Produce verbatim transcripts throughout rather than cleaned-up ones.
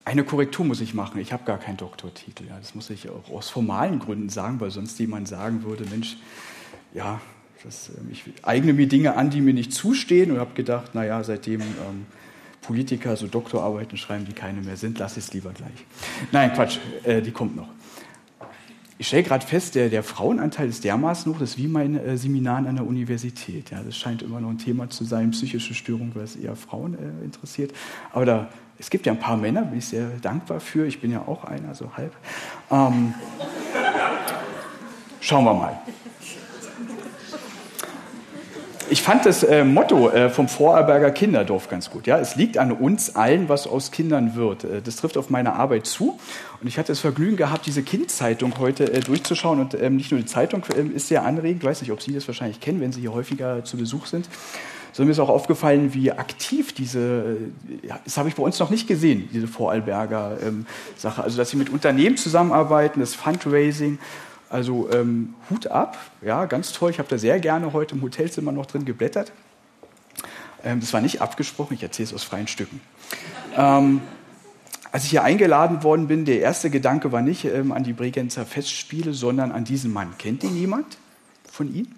Eine Korrektur muss ich machen. Ich habe gar keinen Doktortitel. Ja, das muss ich auch aus formalen Gründen sagen, weil sonst jemand sagen würde, Mensch, ja, das, ich eigne mir Dinge an, die mir nicht zustehen, und habe gedacht, naja, seitdem ähm, Politiker so Doktorarbeiten schreiben, die keine mehr sind, lasse ich es lieber gleich. Nein, Quatsch, äh, die kommt noch. Ich stelle gerade fest, der, der Frauenanteil ist dermaßen hoch, das ist wie mein äh, Seminar an der Universität. Ja, das scheint immer noch ein Thema zu sein, psychische Störungen, weil es eher Frauen äh, interessiert. Aber da, es gibt ja ein paar Männer, bin ich sehr dankbar für. Ich bin ja auch einer, so halb. Ähm, schauen wir mal. Ich fand das äh, Motto äh, vom Vorarlberger Kinderdorf ganz gut. Ja? Es liegt an uns allen, was aus Kindern wird. Äh, das trifft auf meine Arbeit zu. Und ich hatte das Vergnügen gehabt, diese Kind-Zeitung heute äh, durchzuschauen. Und ähm, nicht nur die Zeitung äh, ist sehr anregend. Ich weiß nicht, ob Sie das wahrscheinlich kennen, wenn Sie hier häufiger zu Besuch sind. Sondern mir ist auch aufgefallen, wie aktiv diese, äh, ja, das habe ich bei uns noch nicht gesehen, diese Vorarlberger ähm, Sache. Also, dass sie mit Unternehmen zusammenarbeiten, das Fundraising. Also ähm, Hut ab, ja, ganz toll. Ich habe da sehr gerne heute im Hotelzimmer noch drin geblättert. Ähm, das war nicht abgesprochen, ich erzähle es aus freien Stücken. Ähm, als ich hier eingeladen worden bin, der erste Gedanke war nicht ähm, an die Bregenzer Festspiele, sondern an diesen Mann. Kennt ihn jemand von Ihnen?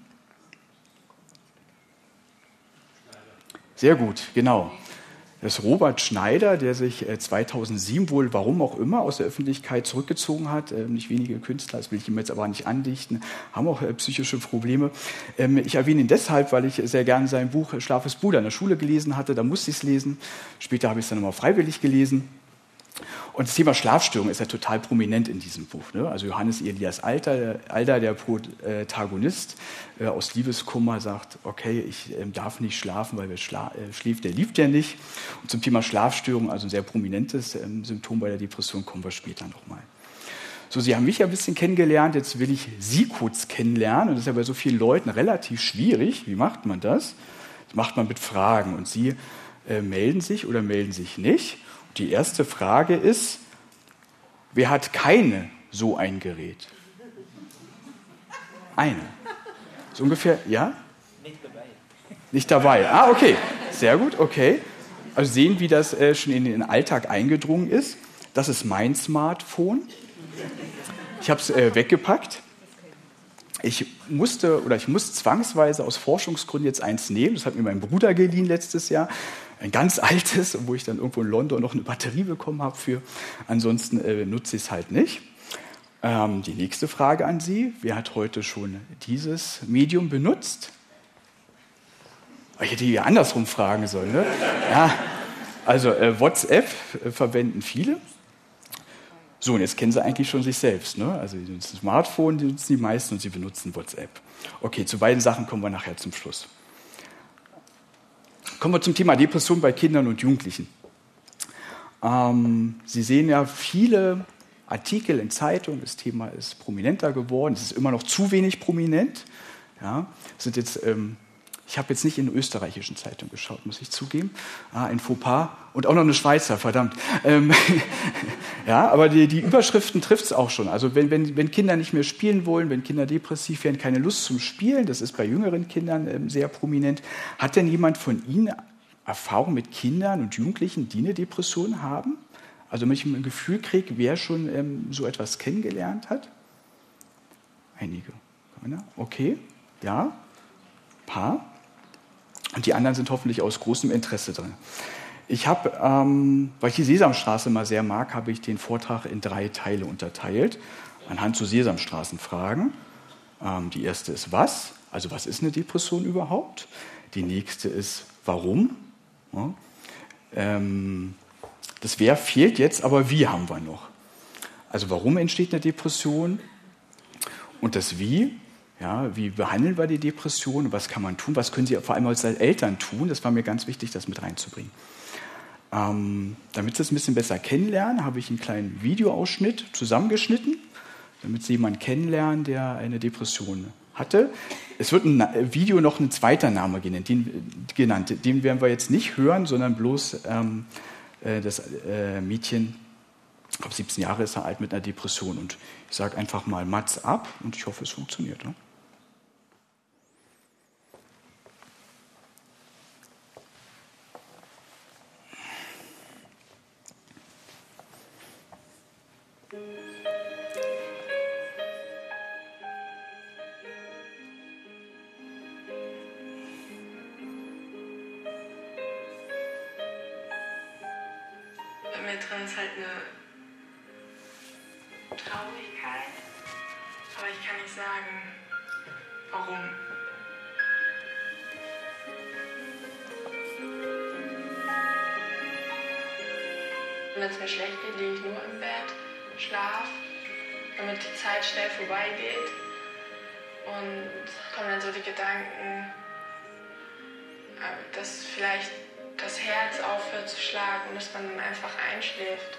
Sehr gut, genau. Das ist Robert Schneider, der sich zweitausendsieben wohl, warum auch immer, aus der Öffentlichkeit zurückgezogen hat. Nicht wenige Künstler, das will ich ihm jetzt aber nicht andichten, haben auch psychische Probleme. Ich erwähne ihn deshalb, weil ich sehr gerne sein Buch Schlaf ist Bruder in der Schule gelesen hatte. Da musste ich es lesen. Später habe ich es dann nochmal freiwillig gelesen. Und das Thema Schlafstörung ist ja total prominent in diesem Buch. Ne? Also Johannes Elias Alder, Alder, der Protagonist, äh, aus Liebeskummer sagt, okay, ich äh, darf nicht schlafen, weil wer schla- äh, schläft, der liebt ja nicht. Und zum Thema Schlafstörung, also ein sehr prominentes äh, Symptom bei der Depression, kommen wir später nochmal. So, Sie haben mich ja ein bisschen kennengelernt, jetzt will ich Sie kurz kennenlernen. Und das ist ja bei so vielen Leuten relativ schwierig. Wie macht man das? Das macht man mit Fragen. Und Sie äh, melden sich oder melden sich nicht. Die erste Frage ist, wer hat keine so ein Gerät? Eine. So ungefähr, ja? Nicht dabei. Nicht dabei. Ah, okay. Sehr gut, okay. Also sehen, wie das äh, schon in den Alltag eingedrungen ist. Das ist mein Smartphone. Ich habe es äh, weggepackt. Ich musste oder ich muss zwangsweise aus Forschungsgründen jetzt eins nehmen. Das hat mir mein Bruder geliehen letztes Jahr. Ein ganz altes, wo ich dann irgendwo in London noch eine Batterie bekommen habe für. Ansonsten äh, nutze ich es halt nicht. Ähm, die nächste Frage an Sie. Wer hat heute schon dieses Medium benutzt? Ich hätte hier andersrum fragen sollen. Ne? Ja, also äh, WhatsApp äh, verwenden viele. So, und jetzt kennen Sie eigentlich schon sich selbst. Ne? Also Sie nutzen Smartphone, die nutzen die meisten, und Sie benutzen WhatsApp. Okay, zu beiden Sachen kommen wir nachher zum Schluss. Kommen wir zum Thema Depression bei Kindern und Jugendlichen. Ähm, Sie sehen ja viele Artikel in Zeitungen, das Thema ist prominenter geworden, es ist immer noch zu wenig prominent. Ja, sind jetzt, ähm, ich habe jetzt nicht in österreichischen Zeitungen geschaut, muss ich zugeben, ah, ein Fauxpas und auch noch eine Schweizer, verdammt. Ähm, ja, aber die, die Überschriften trifft es auch schon. Also wenn, wenn, wenn Kinder nicht mehr spielen wollen, wenn Kinder depressiv werden, keine Lust zum Spielen, das ist bei jüngeren Kindern ähm, sehr prominent. Hat denn jemand von Ihnen Erfahrung mit Kindern und Jugendlichen, die eine Depression haben? Also wenn ich ein Gefühl kriege, wer schon ähm, so etwas kennengelernt hat? Einige. Okay, ja, ein paar. Und die anderen sind hoffentlich aus großem Interesse drin. Ich habe, ähm, weil ich die Sesamstraße mal sehr mag, habe ich den Vortrag in drei Teile unterteilt, anhand zu Sesamstraßenfragen. Ähm, die erste ist was, also was ist eine Depression überhaupt? Die nächste ist warum? Ja. Ähm, das Wer fehlt jetzt, aber wie haben wir noch? Also warum entsteht eine Depression? Und das Wie, ja, wie behandeln wir die Depression? Was kann man tun? Was können Sie vor allem als Eltern tun? Das war mir ganz wichtig, das mit reinzubringen. Ähm, damit Sie es ein bisschen besser kennenlernen, habe ich einen kleinen Videoausschnitt zusammengeschnitten, damit Sie jemanden kennenlernen, der eine Depression hatte. Es wird ein Video noch ein zweiter Name genannt. Den, genannt. Den werden wir jetzt nicht hören, sondern bloß ähm, das äh, Mädchen, ich glaube siebzehn Jahre ist er alt, mit einer Depression. Und ich sage einfach mal Mats ab und ich hoffe, es funktioniert. Ne? Bei mir drin ist halt eine Traurigkeit, aber ich kann nicht sagen, warum. Wenn es mir schlecht geht, liege ich nur im Bett, schlaf, damit die Zeit schnell vorbeigeht. Und kommen dann so die Gedanken, dass vielleicht das Herz aufhört zu schlagen und dass man dann einfach einschläft.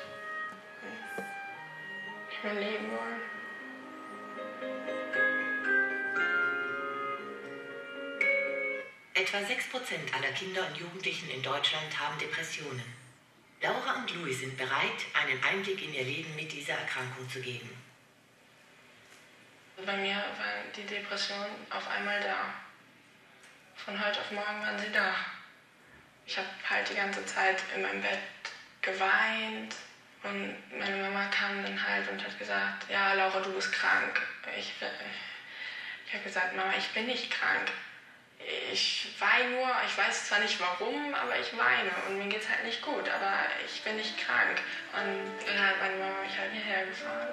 Nicht mehr leben wollen. Etwa sechs Prozent aller Kinder und Jugendlichen in Deutschland haben Depressionen. Laura und Louis sind bereit, einen Einblick in ihr Leben mit dieser Erkrankung zu geben. Bei mir waren die Depressionen auf einmal da. Von heute auf morgen waren sie da. Ich habe halt die ganze Zeit in meinem Bett geweint und meine Mama kam dann halt und hat gesagt, ja Laura, du bist krank. Ich, ich habe gesagt, Mama, ich bin nicht krank. Ich weine nur, ich weiß zwar nicht warum, aber ich weine und mir geht es halt nicht gut, aber ich bin nicht krank. Und dann hat meine Mama mich halt hierher gefahren.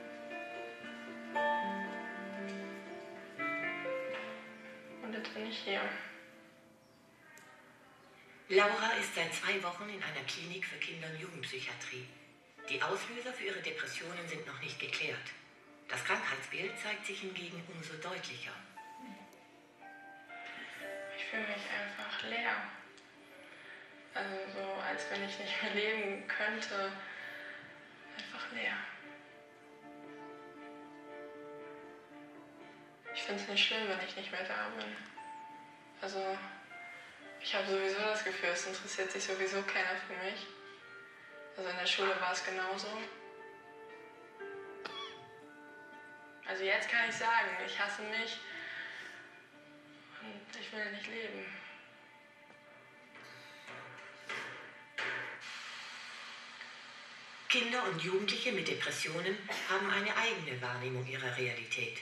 Und jetzt bin ich hier. Laura ist seit zwei Wochen in einer Klinik für Kinder- und Jugendpsychiatrie. Die Auslöser für ihre Depressionen sind noch nicht geklärt. Das Krankheitsbild zeigt sich hingegen umso deutlicher. Ich fühle mich einfach leer. Also so, als wenn ich nicht mehr leben könnte. Einfach leer. Ich finde es nicht schlimm, wenn ich nicht mehr da bin. Also ich habe sowieso das Gefühl, es interessiert sich sowieso keiner für mich. Also in der Schule war es genauso. Also jetzt kann ich sagen, ich hasse mich und ich will nicht leben. Kinder und Jugendliche mit Depressionen haben eine eigene Wahrnehmung ihrer Realität.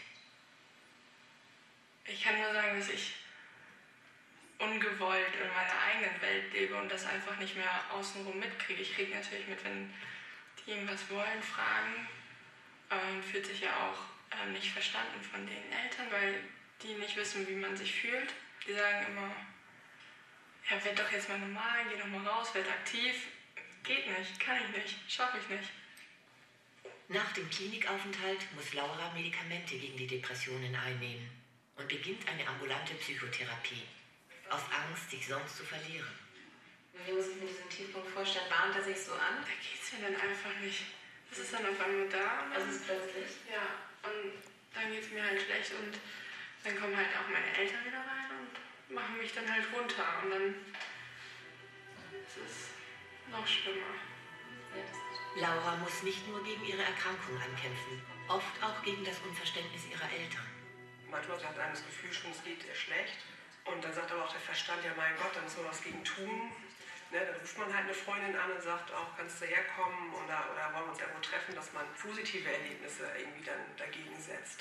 Ich kann nur sagen, dass ich ungewollt in meiner eigenen Welt lebe und das einfach nicht mehr außenrum mitkriege. Ich kriege natürlich mit, wenn die irgendwas wollen, fragen, aber man fühlt sich ja auch äh, nicht verstanden von den Eltern, weil die nicht wissen, wie man sich fühlt. Die sagen immer, ja, werd doch jetzt mal normal, geh doch mal raus, werd aktiv. Geht nicht, kann ich nicht, schaffe ich nicht. Nach dem Klinikaufenthalt muss Laura Medikamente gegen die Depressionen einnehmen und beginnt eine ambulante Psychotherapie. Aus Angst, sich sonst zu verlieren. Wie muss ich mir diesen Tiefpunkt vorstellen? Bahnt er sich so an? Da geht's mir dann einfach nicht. Das ist dann auf einmal da. Also ist plötzlich? Ja, und dann geht's mir halt schlecht und dann kommen halt auch meine Eltern wieder rein und machen mich dann halt runter. Und dann ist es noch schlimmer. Laura muss nicht nur gegen ihre Erkrankung ankämpfen, oft auch gegen das Unverständnis ihrer Eltern. Manchmal hat einem das Gefühl schon, es geht ihr schlecht. Und dann sagt aber auch der Verstand, ja mein Gott, da muss man was gegen tun. Ne, dann ruft man halt eine Freundin an und sagt auch, kannst du herkommen oder, oder wollen wir uns irgendwo treffen, dass man positive Erlebnisse irgendwie dann dagegen setzt.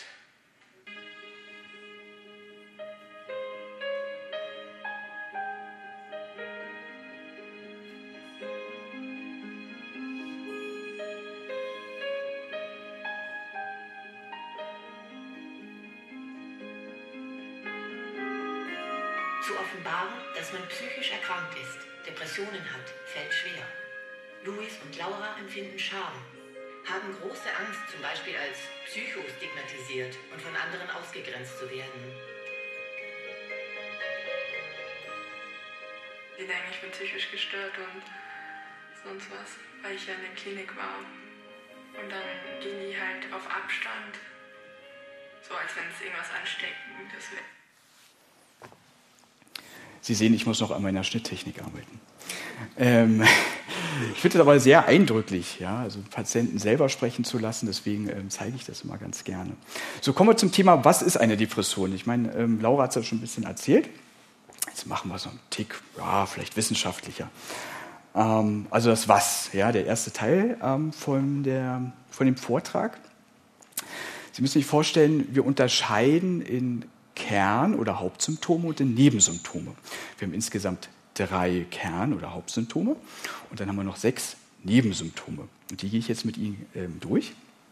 Zu offenbaren, dass man psychisch erkrankt ist, Depressionen hat, fällt schwer. Louis und Laura empfinden Scham, haben große Angst, zum Beispiel als Psycho stigmatisiert und von anderen ausgegrenzt zu werden. Die denken, ich bin psychisch gestört und sonst was, weil ich ja in der Klinik war. Und dann gehen die halt auf Abstand, so als wenn es irgendwas Ansteckendes wäre. Sie sehen, ich muss noch an meiner Schnitttechnik arbeiten. Ähm, ich finde es aber sehr eindrücklich, ja, also Patienten selber sprechen zu lassen, deswegen ähm, zeige ich das immer ganz gerne. So, kommen wir zum Thema, was ist eine Depression? Ich meine, ähm, Laura hat es ja schon ein bisschen erzählt. Jetzt machen wir so einen Tick, ja, vielleicht wissenschaftlicher. Ähm, also das Was, ja, der erste Teil ähm, von, der, von dem Vortrag. Sie müssen sich vorstellen, wir unterscheiden in Kern- oder Hauptsymptome und in Nebensymptome. Wir haben insgesamt drei Kern- oder Hauptsymptome und dann haben wir noch sechs Nebensymptome. Und die gehe ich jetzt mit Ihnen ähm, durch.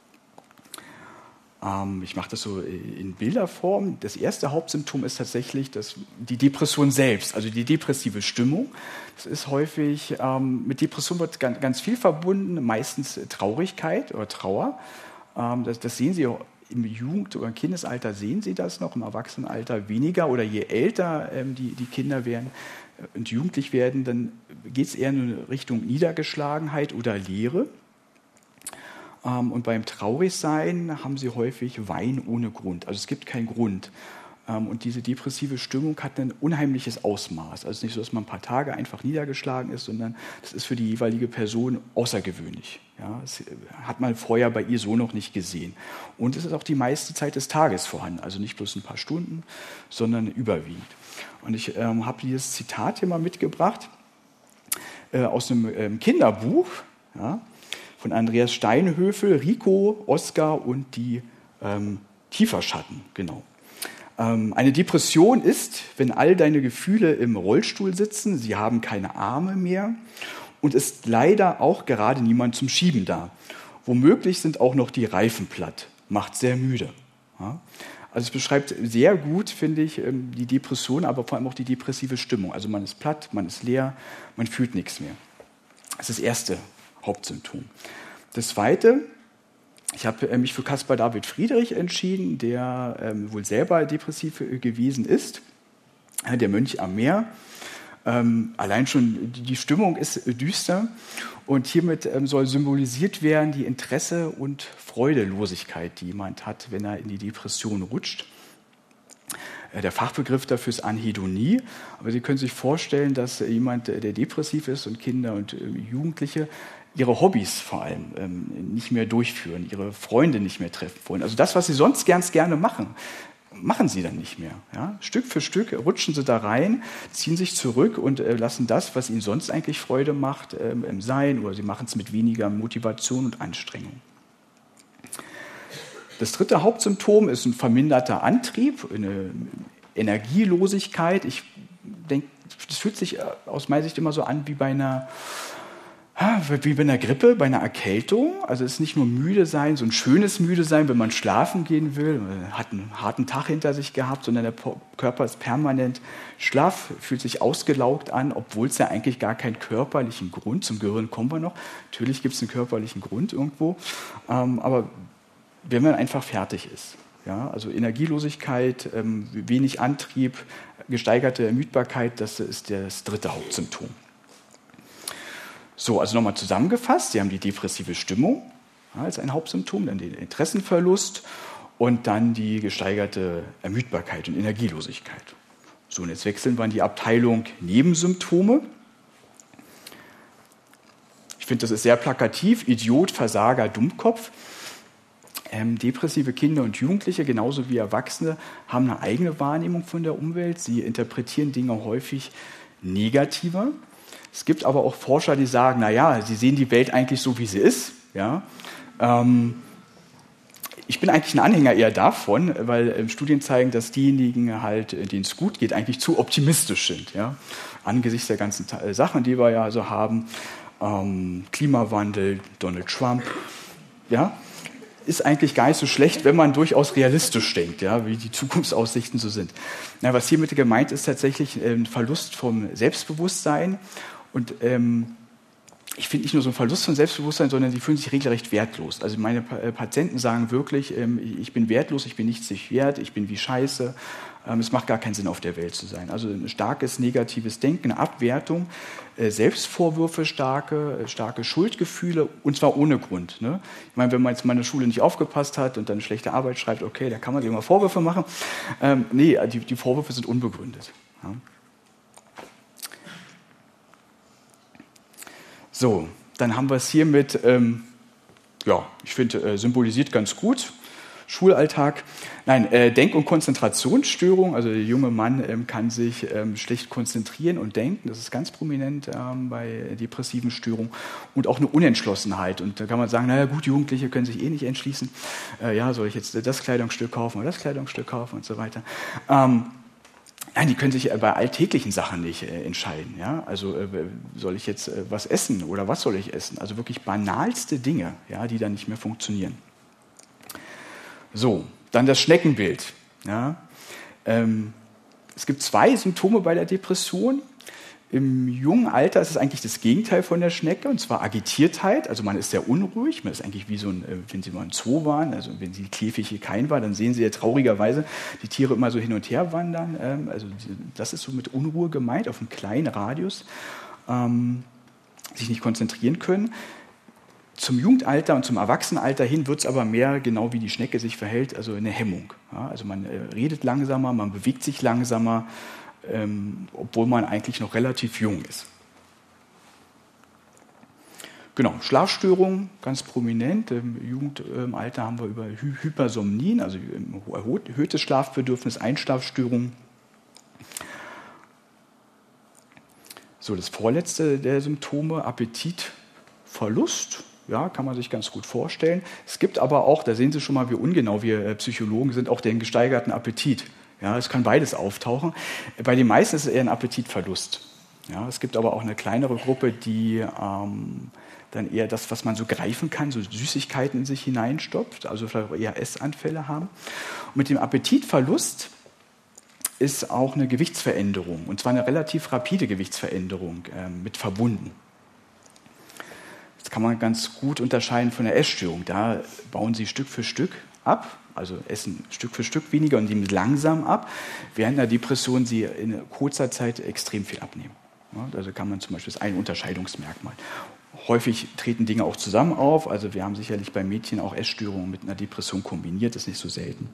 Ähm, ich mache das so in Bilderform. Das erste Hauptsymptom ist tatsächlich das, die Depression selbst, also die depressive Stimmung. Das ist häufig, ähm, mit Depression wird ganz, ganz viel verbunden, meistens Traurigkeit oder Trauer. Ähm, das, das sehen Sie auch im Jugend- oder Kindesalter, sehen Sie das noch, im Erwachsenenalter weniger. Oder je älter ähm, die, die Kinder werden und jugendlich werden, dann geht es eher in Richtung Niedergeschlagenheit oder Leere. Und beim Traurigsein haben sie häufig Wein ohne Grund. Also es gibt keinen Grund. Und diese depressive Stimmung hat ein unheimliches Ausmaß. Also es ist nicht so, dass man ein paar Tage einfach niedergeschlagen ist, sondern das ist für die jeweilige Person außergewöhnlich. Ja, das hat man vorher bei ihr so noch nicht gesehen. Und es ist auch die meiste Zeit des Tages vorhanden. Also nicht bloß ein paar Stunden, sondern überwiegend. Und ich ähm, habe dieses Zitat hier mal mitgebracht äh, aus einem ähm, Kinderbuch, ja, von Andreas Steinhöfel, Rico, Oskar und die ähm, Tieferschatten. Genau. Ähm, eine Depression ist, wenn all deine Gefühle im Rollstuhl sitzen, sie haben keine Arme mehr und ist leider auch gerade niemand zum Schieben da. Womöglich sind auch noch die Reifen platt, macht sehr müde. Ja? Also es beschreibt sehr gut, finde ich, die Depression, aber vor allem auch die depressive Stimmung. Also man ist platt, man ist leer, man fühlt nichts mehr. Das ist das erste Hauptsymptom. Das zweite, ich habe mich für Caspar David Friedrich entschieden, der ähm, wohl selber depressiv gewesen ist, der Mönch am Meer. Ähm, allein schon die Stimmung ist düster und hiermit ähm, soll symbolisiert werden die Interesse und Freudelosigkeit, die jemand hat, wenn er in die Depression rutscht. Äh, der Fachbegriff dafür ist Anhedonie, aber Sie können sich vorstellen, dass äh, jemand, der depressiv ist und Kinder und äh, Jugendliche ihre Hobbys vor allem ähm, nicht mehr durchführen, ihre Freunde nicht mehr treffen wollen. Also das, was sie sonst ganz gerne machen, machen sie dann nicht mehr. Ja? Stück für Stück rutschen sie da rein, ziehen sich zurück und äh, lassen das, was ihnen sonst eigentlich Freude macht, ähm, sein, oder sie machen es mit weniger Motivation und Anstrengung. Das dritte Hauptsymptom ist ein verminderter Antrieb, eine Energielosigkeit. Ich denke, das fühlt sich aus meiner Sicht immer so an wie bei einer Wie bei einer Grippe, bei einer Erkältung. Also es ist nicht nur müde sein, so ein schönes müde sein, wenn man schlafen gehen will, man hat einen harten Tag hinter sich gehabt, sondern der Körper ist permanent schlaff, fühlt sich ausgelaugt an, obwohl es ja eigentlich gar keinen körperlichen Grund, zum Gehirn kommen wir noch, natürlich gibt es einen körperlichen Grund irgendwo, ähm, aber wenn man einfach fertig ist. Ja, also Energielosigkeit, ähm, wenig Antrieb, gesteigerte Ermüdbarkeit, das ist das dritte Hauptsymptom. So, also nochmal zusammengefasst, Sie haben die depressive Stimmung ja, als ein Hauptsymptom, dann den Interessenverlust und dann die gesteigerte Ermüdbarkeit und Energielosigkeit. So, und jetzt wechseln wir in die Abteilung Nebensymptome. Ich finde, das ist sehr plakativ, Idiot, Versager, Dummkopf. Ähm, depressive Kinder und Jugendliche, genauso wie Erwachsene, haben eine eigene Wahrnehmung von der Umwelt. Sie interpretieren Dinge häufig negativer. Es gibt aber auch Forscher, die sagen, naja, sie sehen die Welt eigentlich so, wie sie ist. Ja? Ähm, ich bin eigentlich ein Anhänger eher davon, weil äh, Studien zeigen, dass diejenigen, halt, denen es gut geht, eigentlich zu optimistisch sind. Ja? Angesichts der ganzen Ta- Sachen, die wir ja so haben, ähm, Klimawandel, Donald Trump, ja, ist eigentlich gar nicht so schlecht, wenn man durchaus realistisch denkt, ja, wie die Zukunftsaussichten so sind. Na, was hiermit gemeint ist, tatsächlich ein Verlust vom Selbstbewusstsein. Und ähm, ich finde nicht nur so ein Verlust von Selbstbewusstsein, sondern sie fühlen sich regelrecht wertlos. Also meine pa- Patienten sagen wirklich, ähm, ich bin wertlos, ich bin nichts nicht wert, ich bin wie Scheiße. Ähm, es macht gar keinen Sinn, auf der Welt zu sein. Also ein starkes negatives Denken, eine Abwertung, äh, Selbstvorwürfe, starke, äh, starke Schuldgefühle, und zwar ohne Grund. Ne? Ich meine, wenn man jetzt mal in der Schule nicht aufgepasst hat und dann schlechte Arbeit schreibt, okay, da kann man sich mal Vorwürfe machen. Ähm, nee, die, die Vorwürfe sind unbegründet. Ja? So, dann haben wir es hier mit, ähm, ja, ich finde, äh, symbolisiert ganz gut. Schulalltag. Nein, äh, Denk- und Konzentrationsstörung. Also der junge Mann ähm, kann sich ähm, schlecht konzentrieren und denken. Das ist ganz prominent ähm, bei depressiven Störungen. Und auch eine Unentschlossenheit. Und da kann man sagen, naja gut, Jugendliche können sich eh nicht entschließen. Äh, ja, soll ich jetzt das Kleidungsstück kaufen oder das Kleidungsstück kaufen und so weiter. Ähm, Nein, die können sich bei alltäglichen Sachen nicht äh, entscheiden. Ja? Also äh, soll ich jetzt äh, was essen oder was soll ich essen? Also wirklich banalste Dinge, ja, die dann nicht mehr funktionieren. So, dann das Schneckenbild. Ja? Ähm, es gibt zwei Symptome bei der Depression. Im jungen Alter ist es eigentlich das Gegenteil von der Schnecke, und zwar Agitiertheit. Also man ist sehr unruhig, man ist eigentlich wie so ein, wenn Sie mal im Zoo waren, also wenn Sie käfig kein war, dann sehen Sie ja traurigerweise die Tiere immer so hin und her wandern. Also das ist so mit Unruhe gemeint, auf einem kleinen Radius, ähm, sich nicht konzentrieren können. Zum Jugendalter und zum Erwachsenenalter hin wird es aber mehr, genau wie die Schnecke sich verhält, also eine Hemmung. Ja, also man äh, redet langsamer, man bewegt sich langsamer, Ähm, obwohl man eigentlich noch relativ jung ist. Genau, Schlafstörungen, ganz prominent. Im Jugendalter haben wir über Hy- Hypersomnien, also erhöhtes Schlafbedürfnis, Einschlafstörungen. So, das vorletzte der Symptome, Appetitverlust. Ja, kann man sich ganz gut vorstellen. Es gibt aber auch, da sehen Sie schon mal, wie ungenau wir Psychologen sind, auch den gesteigerten Appetit. Ja, es kann beides auftauchen. Bei den meisten ist es eher ein Appetitverlust. Ja, es gibt aber auch eine kleinere Gruppe, die ähm, dann eher das, was man so greifen kann, so Süßigkeiten in sich hineinstopft, also vielleicht auch eher Essanfälle haben. Und mit dem Appetitverlust ist auch eine Gewichtsveränderung, und zwar eine relativ rapide Gewichtsveränderung äh, mit verbunden. Das kann man ganz gut unterscheiden von der Essstörung. Da bauen sie Stück für Stück ab, also essen Stück für Stück weniger und nehmen langsam ab, während der Depression sie in kurzer Zeit extrem viel abnehmen. Ja, also kann man zum Beispiel, das ist ein Unterscheidungsmerkmal. Häufig treten Dinge auch zusammen auf, also wir haben sicherlich bei Mädchen auch Essstörungen mit einer Depression kombiniert, das ist nicht so selten.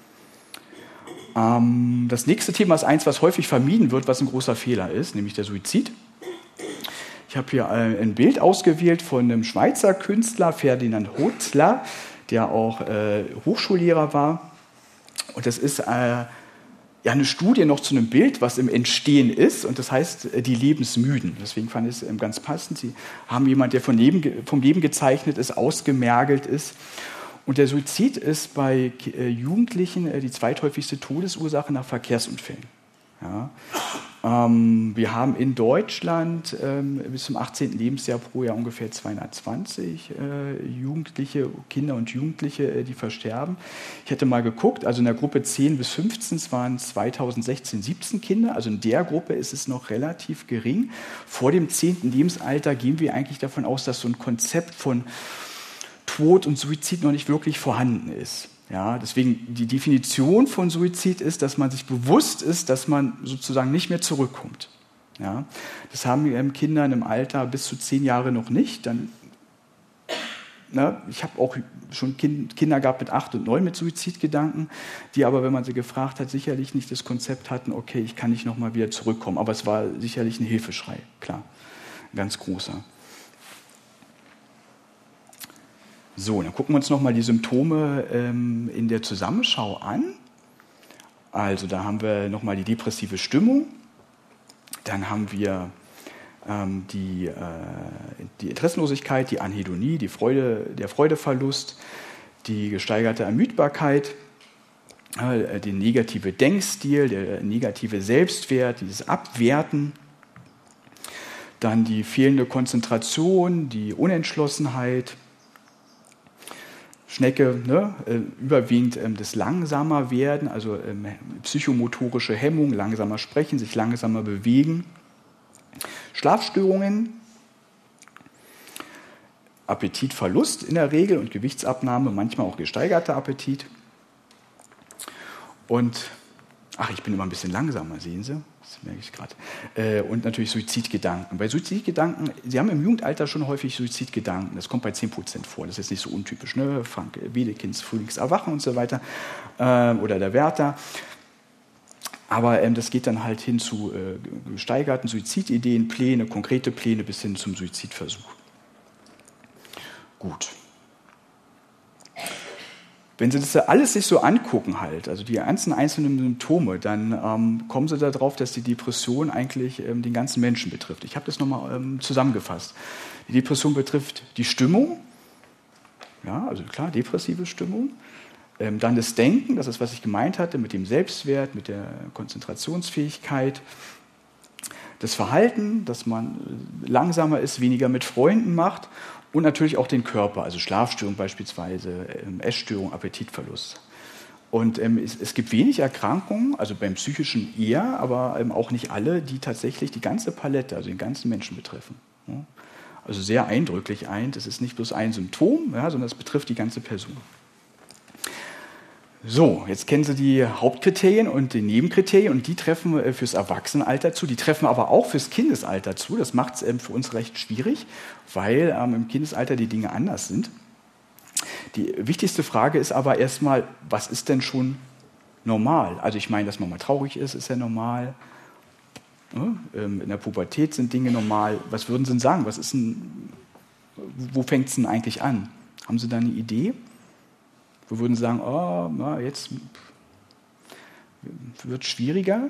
Ähm, das nächste Thema ist eins, was häufig vermieden wird, was ein großer Fehler ist, nämlich der Suizid. Ich habe hier ein Bild ausgewählt von einem Schweizer Künstler, Ferdinand Hotler, der auch äh, Hochschullehrer war. Und das ist äh, ja eine Studie noch zu einem Bild, was im Entstehen ist. Und das heißt, die Lebensmüden. Deswegen fand ich es ähm, ganz passend. Sie haben jemanden, der vom Leben, vom Leben gezeichnet ist, ausgemergelt ist. Und der Suizid ist bei äh, Jugendlichen äh, die zweithäufigste Todesursache nach Verkehrsunfällen. Ja. Ähm, wir haben in Deutschland ähm, bis zum achtzehnten Lebensjahr pro Jahr ungefähr zweihundertzwanzig äh, Jugendliche, Kinder und Jugendliche, äh, die versterben. Ich hätte mal geguckt, also in der Gruppe zehn bis fünfzehn waren es zweitausendsechzehn siebzehn Kinder, also in der Gruppe ist es noch relativ gering. Vor dem zehnten Lebensalter gehen wir eigentlich davon aus, dass so ein Konzept von Tod und Suizid noch nicht wirklich vorhanden ist. Ja, deswegen die Definition von Suizid ist, dass man sich bewusst ist, dass man sozusagen nicht mehr zurückkommt. Ja, das haben ähm, Kinder im Alter bis zu zehn Jahre noch nicht. Dann, na, ich habe auch schon kind, Kinder gehabt mit acht und neun mit Suizidgedanken, die aber, wenn man sie gefragt hat, sicherlich nicht das Konzept hatten, okay, ich kann nicht nochmal wieder zurückkommen. Aber es war sicherlich ein Hilfeschrei, klar, ein ganz großer. So, dann gucken wir uns nochmal die Symptome ähm, in der Zusammenschau an. Also da haben wir nochmal die depressive Stimmung, dann haben wir ähm, die, äh, die Interessenlosigkeit, die Anhedonie, die Freude, der Freudeverlust, die gesteigerte Ermüdbarkeit, äh, der negative Denkstil, der negative Selbstwert, dieses Abwerten, dann die fehlende Konzentration, die Unentschlossenheit, Schnecke, ne, äh, überwiegend ähm, das langsamer werden, also ähm, psychomotorische Hemmung, langsamer sprechen, sich langsamer bewegen. Schlafstörungen, Appetitverlust in der Regel und Gewichtsabnahme, manchmal auch gesteigerter Appetit. Und, ach, ich bin immer ein bisschen langsamer, sehen Sie? Das merke ich gerade. Äh, und natürlich Suizidgedanken. Bei Suizidgedanken, Sie haben im Jugendalter schon häufig Suizidgedanken. Das kommt bei zehn Prozent vor. Das ist jetzt nicht so untypisch. Ne? Frank Wedekinds Frühlingserwachen und so weiter. Äh, oder der Werther. Aber ähm, das geht dann halt hin zu äh, gesteigerten Suizidideen, Pläne, konkrete Pläne bis hin zum Suizidversuch. Gut. wenn Sie das alles sich so angucken halt, also die ganzen einzelnen Symptome, dann ähm, kommen Sie darauf, dass die Depression eigentlich ähm, den ganzen Menschen betrifft. Ich habe das nochmal ähm, zusammengefasst. Die Depression betrifft die Stimmung, ja, also klar, depressive Stimmung. Ähm, dann das Denken, das ist, was ich gemeint hatte, mit dem Selbstwert, mit der Konzentrationsfähigkeit. Das Verhalten, dass man langsamer ist, weniger mit Freunden macht. Und natürlich auch den Körper, also Schlafstörung beispielsweise, ähm, Essstörung, Appetitverlust. Und ähm, es, es gibt wenig Erkrankungen, also beim Psychischen eher, aber ähm, auch nicht alle, die tatsächlich die ganze Palette, also den ganzen Menschen betreffen. Ja? Also sehr eindrücklich ein, das ist nicht bloß ein Symptom, ja, sondern es betrifft die ganze Person. So, jetzt kennen Sie die Hauptkriterien und die Nebenkriterien und die treffen äh, fürs Erwachsenenalter zu, die treffen aber auch fürs Kindesalter zu. Das macht es ähm, für uns recht schwierig, weil ähm, im Kindesalter die Dinge anders sind. Die wichtigste Frage ist aber erstmal, was ist denn schon normal? Also ich meine, dass man mal traurig ist, ist ja normal. Ja, ähm, in der Pubertät sind Dinge normal. Was würden Sie denn sagen? Was ist denn, wo fängt es denn eigentlich an? Haben Sie da eine Idee? Wir würden sagen, oh, na, jetzt wird es schwieriger.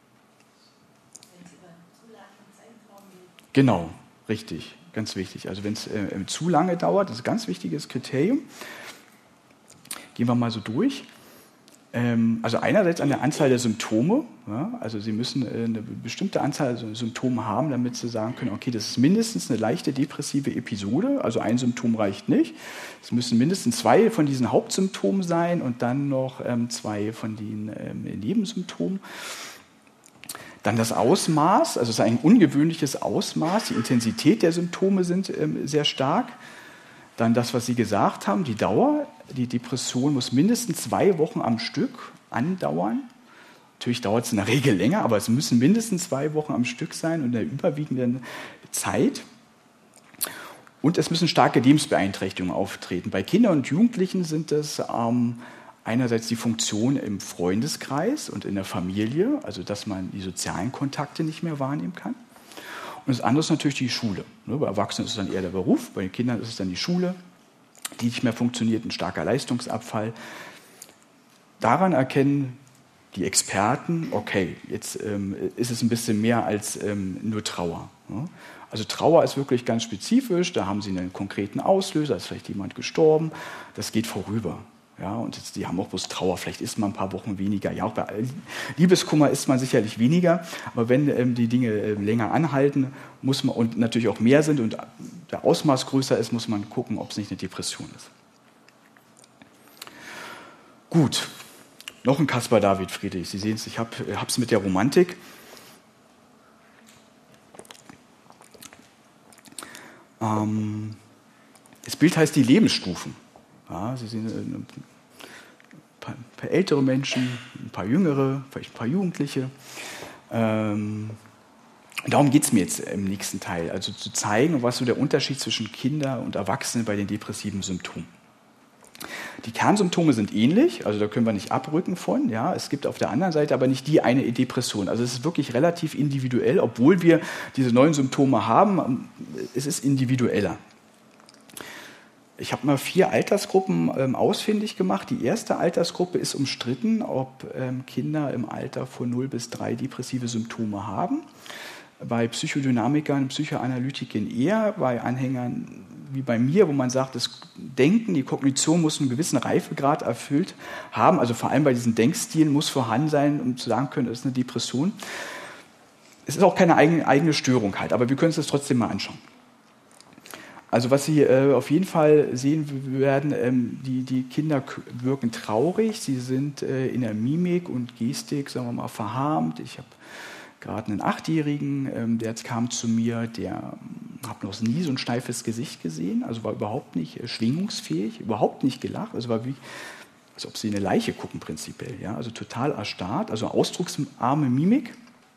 Genau, richtig, ganz wichtig. Also wenn es äh, zu lange dauert, das ist ein ganz wichtiges Kriterium. Gehen wir mal so durch. Ähm, also einerseits an der Anzahl der Symptome. Ja, also Sie müssen äh, eine bestimmte Anzahl von Symptomen haben, damit Sie sagen können, okay, das ist mindestens eine leichte depressive Episode. Also ein Symptom reicht nicht. Es müssen mindestens zwei von diesen Hauptsymptomen sein und dann noch ähm, zwei von den ähm, Nebensymptomen. Dann das Ausmaß, also es ist ein ungewöhnliches Ausmaß. Die Intensität der Symptome sind ähm, sehr stark. Dann das, was Sie gesagt haben, die Dauer. Die Depression muss mindestens zwei Wochen am Stück andauern. Natürlich dauert es in der Regel länger, aber es müssen mindestens zwei Wochen am Stück sein und in der überwiegenden Zeit. Und es müssen starke Lebensbeeinträchtigungen auftreten. Bei Kindern und Jugendlichen sind es ähm, einerseits die Funktion im Freundeskreis und in der Familie, also dass man die sozialen Kontakte nicht mehr wahrnehmen kann. Und das andere ist natürlich die Schule. Bei Erwachsenen ist es dann eher der Beruf, bei den Kindern ist es dann die Schule, die nicht mehr funktioniert, ein starker Leistungsabfall. Daran erkennen die Experten, okay, jetzt ähm, ist es ein bisschen mehr als ähm, nur Trauer. Ja? Also Trauer ist wirklich ganz spezifisch, da haben Sie einen konkreten Auslöser, ist vielleicht jemand gestorben, das geht vorüber. Ja, und jetzt, die haben auch bloß Trauer, vielleicht ist man ein paar Wochen weniger. Ja, auch bei Liebeskummer ist man sicherlich weniger, aber wenn ähm, die Dinge äh, länger anhalten muss man, und natürlich auch mehr sind und der Ausmaß größer ist, muss man gucken, ob es nicht eine Depression ist. Gut, noch ein Caspar David Friedrich. Sie sehen es, ich habe es mit der Romantik. Ähm, das Bild heißt die Lebensstufen. Ja, Sie sehen ein paar, ein paar ältere Menschen, ein paar jüngere, vielleicht ein paar Jugendliche. Ähm, darum geht es mir jetzt im nächsten Teil, also zu zeigen, was so der Unterschied zwischen Kindern und Erwachsenen bei den depressiven Symptomen. Die Kernsymptome sind ähnlich, also da können wir nicht abrücken von. Ja, es gibt auf der anderen Seite aber nicht die eine Depression. Also es ist wirklich relativ individuell, obwohl wir diese neuen Symptome haben, es ist individueller. Ich habe mal vier Altersgruppen ähm, ausfindig gemacht. Die erste Altersgruppe ist umstritten, ob ähm, Kinder im Alter von null bis drei depressive Symptome haben. Bei Psychodynamikern, Psychoanalytikern eher, bei Anhängern wie bei mir, wo man sagt, das Denken, die Kognition muss einen gewissen Reifegrad erfüllt haben. Also vor allem bei diesen Denkstilen muss vorhanden sein, um zu sagen können, das ist eine Depression. Es ist auch keine eigene, eigene Störung halt, aber wir können uns das trotzdem mal anschauen. Also was Sie äh, auf jeden Fall sehen werden, ähm, die, die Kinder wirken traurig, sie sind äh, in der Mimik und Gestik, sagen wir mal, verharmt. Ich habe gerade einen Achtjährigen, ähm, der jetzt kam zu mir, der ähm, habe noch nie so ein steifes Gesicht gesehen, also war überhaupt nicht äh, schwingungsfähig, überhaupt nicht gelacht, also war wie, als ob sie eine Leiche gucken prinzipiell, ja, also total erstarrt, also ausdrucksarme Mimik.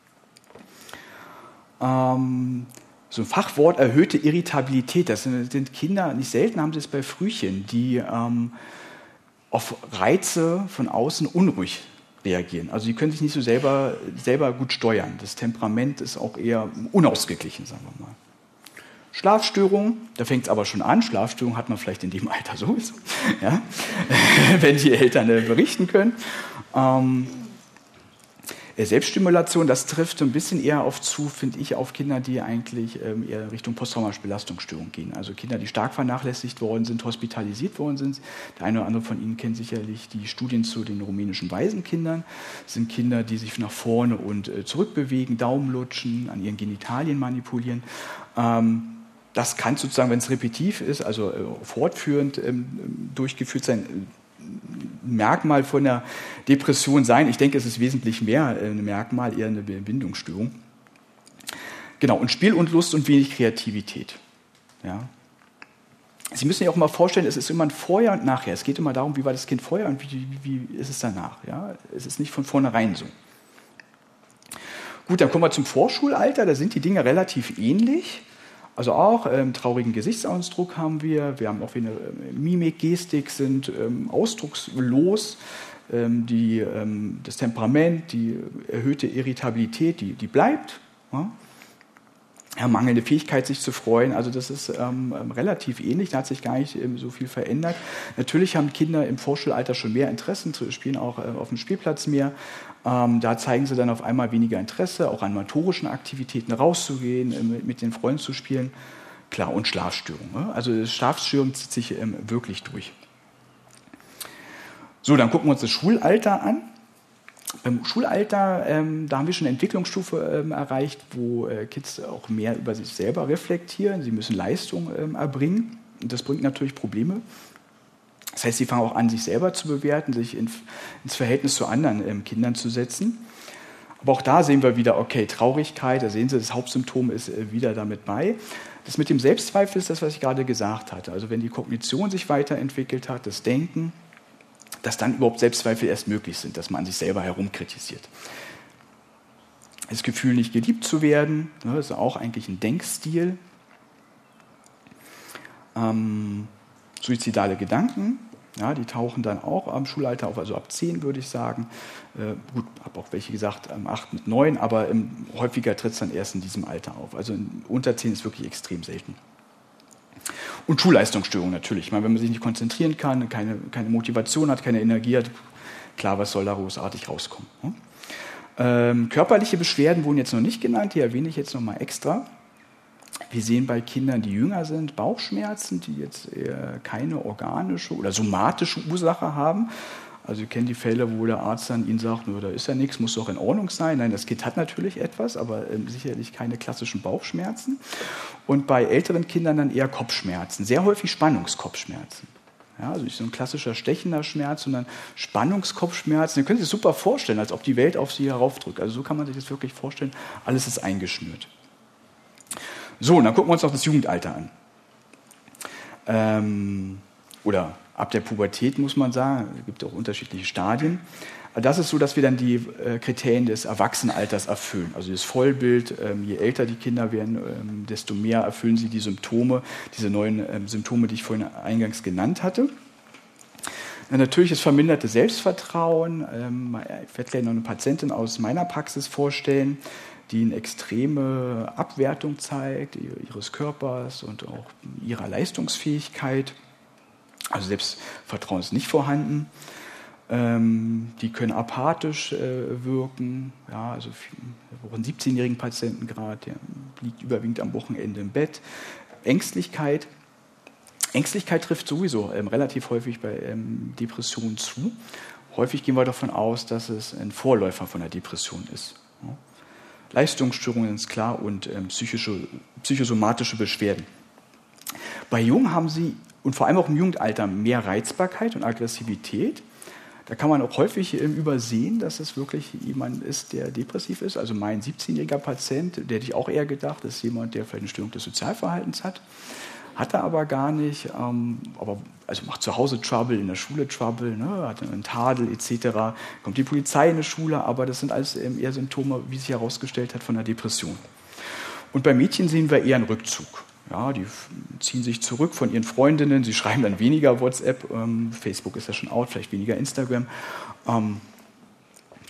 Ähm, So ein Fachwort, erhöhte Irritabilität. Das sind Kinder, nicht selten haben sie es bei Frühchen, die ähm, auf Reize von außen unruhig reagieren. Also die können sich nicht so selber, selber gut steuern. Das Temperament ist auch eher unausgeglichen, sagen wir mal. Schlafstörungen, da fängt es aber schon an. Schlafstörungen hat man vielleicht in dem Alter sowieso, ja? Wenn die Eltern äh, berichten können. Ähm, Selbststimulation, das trifft ein bisschen eher auf zu, finde ich, auf Kinder, die eigentlich ähm, eher Richtung posttraumatische Belastungsstörung gehen. Also Kinder, die stark vernachlässigt worden sind, hospitalisiert worden sind. Der eine oder andere von Ihnen kennt sicherlich die Studien zu den rumänischen Waisenkindern. Das sind Kinder, die sich nach vorne und äh, zurück bewegen, Daumen lutschen, an ihren Genitalien manipulieren. Ähm, das kann sozusagen, wenn es repetitiv ist, also äh, fortführend ähm, durchgeführt sein, Merkmal von der Depression sein. Ich denke, es ist wesentlich mehr ein Merkmal, eher eine Bindungsstörung. Genau, und Spiel und Lust und wenig Kreativität. Ja. Sie müssen sich auch mal vorstellen, es ist immer ein Vorher und Nachher. Es geht immer darum, wie war das Kind vorher und wie, wie, wie ist es danach. Ja. Es ist nicht von vornherein so. Gut, dann kommen wir zum Vorschulalter. Da sind die Dinge relativ ähnlich. Also auch ähm, traurigen Gesichtsausdruck haben wir, wir haben auch eine äh, Mimik, Gestik, sind ähm, ausdruckslos, ähm, die, ähm, das Temperament, die erhöhte Irritabilität, die, die bleibt. Ja? Ja, mangelnde Fähigkeit, sich zu freuen, also das ist ähm, relativ ähnlich, da hat sich gar nicht ähm, so viel verändert. Natürlich haben Kinder im Vorschulalter schon mehr Interessen, spielen auch äh, auf dem Spielplatz mehr. Ähm, da zeigen sie dann auf einmal weniger Interesse, auch an motorischen Aktivitäten rauszugehen, äh, mit, mit den Freunden zu spielen. Klar, und Schlafstörungen. Ne? Also Schlafstörung zieht sich ähm, wirklich durch. So, dann gucken wir uns das Schulalter an. Beim Schulalter, ähm, da haben wir schon eine Entwicklungsstufe ähm, erreicht, wo äh, Kids auch mehr über sich selber reflektieren. Sie müssen Leistung ähm, erbringen. Und das bringt natürlich Probleme. Das heißt, sie fangen auch an, sich selber zu bewerten, sich in, ins Verhältnis zu anderen ähm, Kindern zu setzen. Aber auch da sehen wir wieder, okay, Traurigkeit, da sehen Sie, das Hauptsymptom ist äh, wieder damit bei. Das mit dem Selbstzweifel ist das, was ich gerade gesagt hatte. Also wenn die Kognition sich weiterentwickelt hat, das Denken, dass dann überhaupt Selbstzweifel erst möglich sind, dass man an sich selber herumkritisiert. Das Gefühl, nicht geliebt zu werden, ne, ist auch eigentlich ein Denkstil. Ähm, suizidale Gedanken, ja, die tauchen dann auch am Schulalter auf, also ab zehn würde ich sagen. Äh, gut, habe auch welche gesagt, ähm, acht mit neun, aber ähm, häufiger tritt es dann erst in diesem Alter auf. Also in, unter zehn ist wirklich extrem selten. Und Schulleistungsstörungen natürlich. Ich meine, wenn man sich nicht konzentrieren kann, keine, keine Motivation hat, keine Energie hat, klar, was soll da großartig rauskommen. Ne? Ähm, körperliche Beschwerden wurden jetzt noch nicht genannt, die erwähne ich jetzt noch mal extra. Wir sehen bei Kindern, die jünger sind, Bauchschmerzen, die jetzt eher keine organische oder somatische Ursache haben. Also Sie kennen die Fälle, wo der Arzt dann Ihnen sagt, da ist ja nichts, muss doch in Ordnung sein. Nein, das Kind hat natürlich etwas, aber ähm, sicherlich keine klassischen Bauchschmerzen. Und bei älteren Kindern dann eher Kopfschmerzen, sehr häufig Spannungskopfschmerzen. Ja, also nicht so ein klassischer stechender Schmerz, sondern Spannungskopfschmerzen. Ihr könnt sich das super vorstellen, als ob die Welt auf Sie heraufdrückt. Also so kann man sich das wirklich vorstellen, alles ist eingeschnürt. So, und dann gucken wir uns noch das Jugendalter an. Ähm, oder ab der Pubertät, muss man sagen. Es gibt auch unterschiedliche Stadien. Das ist so, dass wir dann die äh, Kriterien des Erwachsenenalters erfüllen. Also das Vollbild, ähm, je älter die Kinder werden, ähm, desto mehr erfüllen sie die Symptome, diese neuen ähm, Symptome, die ich vorhin eingangs genannt hatte. Dann natürlich das verminderte Selbstvertrauen. Ähm, ich werde gleich noch eine Patientin aus meiner Praxis vorstellen, die eine extreme Abwertung zeigt ihres Körpers und auch ihrer Leistungsfähigkeit. Also Selbstvertrauen ist nicht vorhanden. Ähm, die können apathisch äh, wirken. Ja, also auch einen siebzehnjährigen Patienten gerade, der liegt überwiegend am Wochenende im Bett. Ängstlichkeit. Ängstlichkeit trifft sowieso ähm, relativ häufig bei ähm, Depressionen zu. Häufig gehen wir davon aus, dass es ein Vorläufer von der Depression ist. Ja. Leistungsstörungen ist klar und ähm, psychische, psychosomatische Beschwerden. Bei Jungen haben sie, und vor allem auch im Jugendalter, mehr Reizbarkeit und Aggressivität. Da kann man auch häufig ähm, übersehen, dass es wirklich jemand ist, der depressiv ist. Also mein siebzehnjähriger Patient, der hätte ich auch eher gedacht, ist jemand, der vielleicht eine Störung des Sozialverhaltens hat. Hat er aber gar nicht, ähm, aber also macht zu Hause Trouble, in der Schule Trouble, ne, hat einen Tadel et cetera. Kommt die Polizei in die Schule, aber das sind alles ähm, eher Symptome, wie sich herausgestellt hat, von einer Depression. Und bei Mädchen sehen wir eher einen Rückzug. Ja, die ziehen sich zurück von ihren Freundinnen, sie schreiben dann weniger WhatsApp, ähm, Facebook ist ja schon out, vielleicht weniger Instagram. Ähm,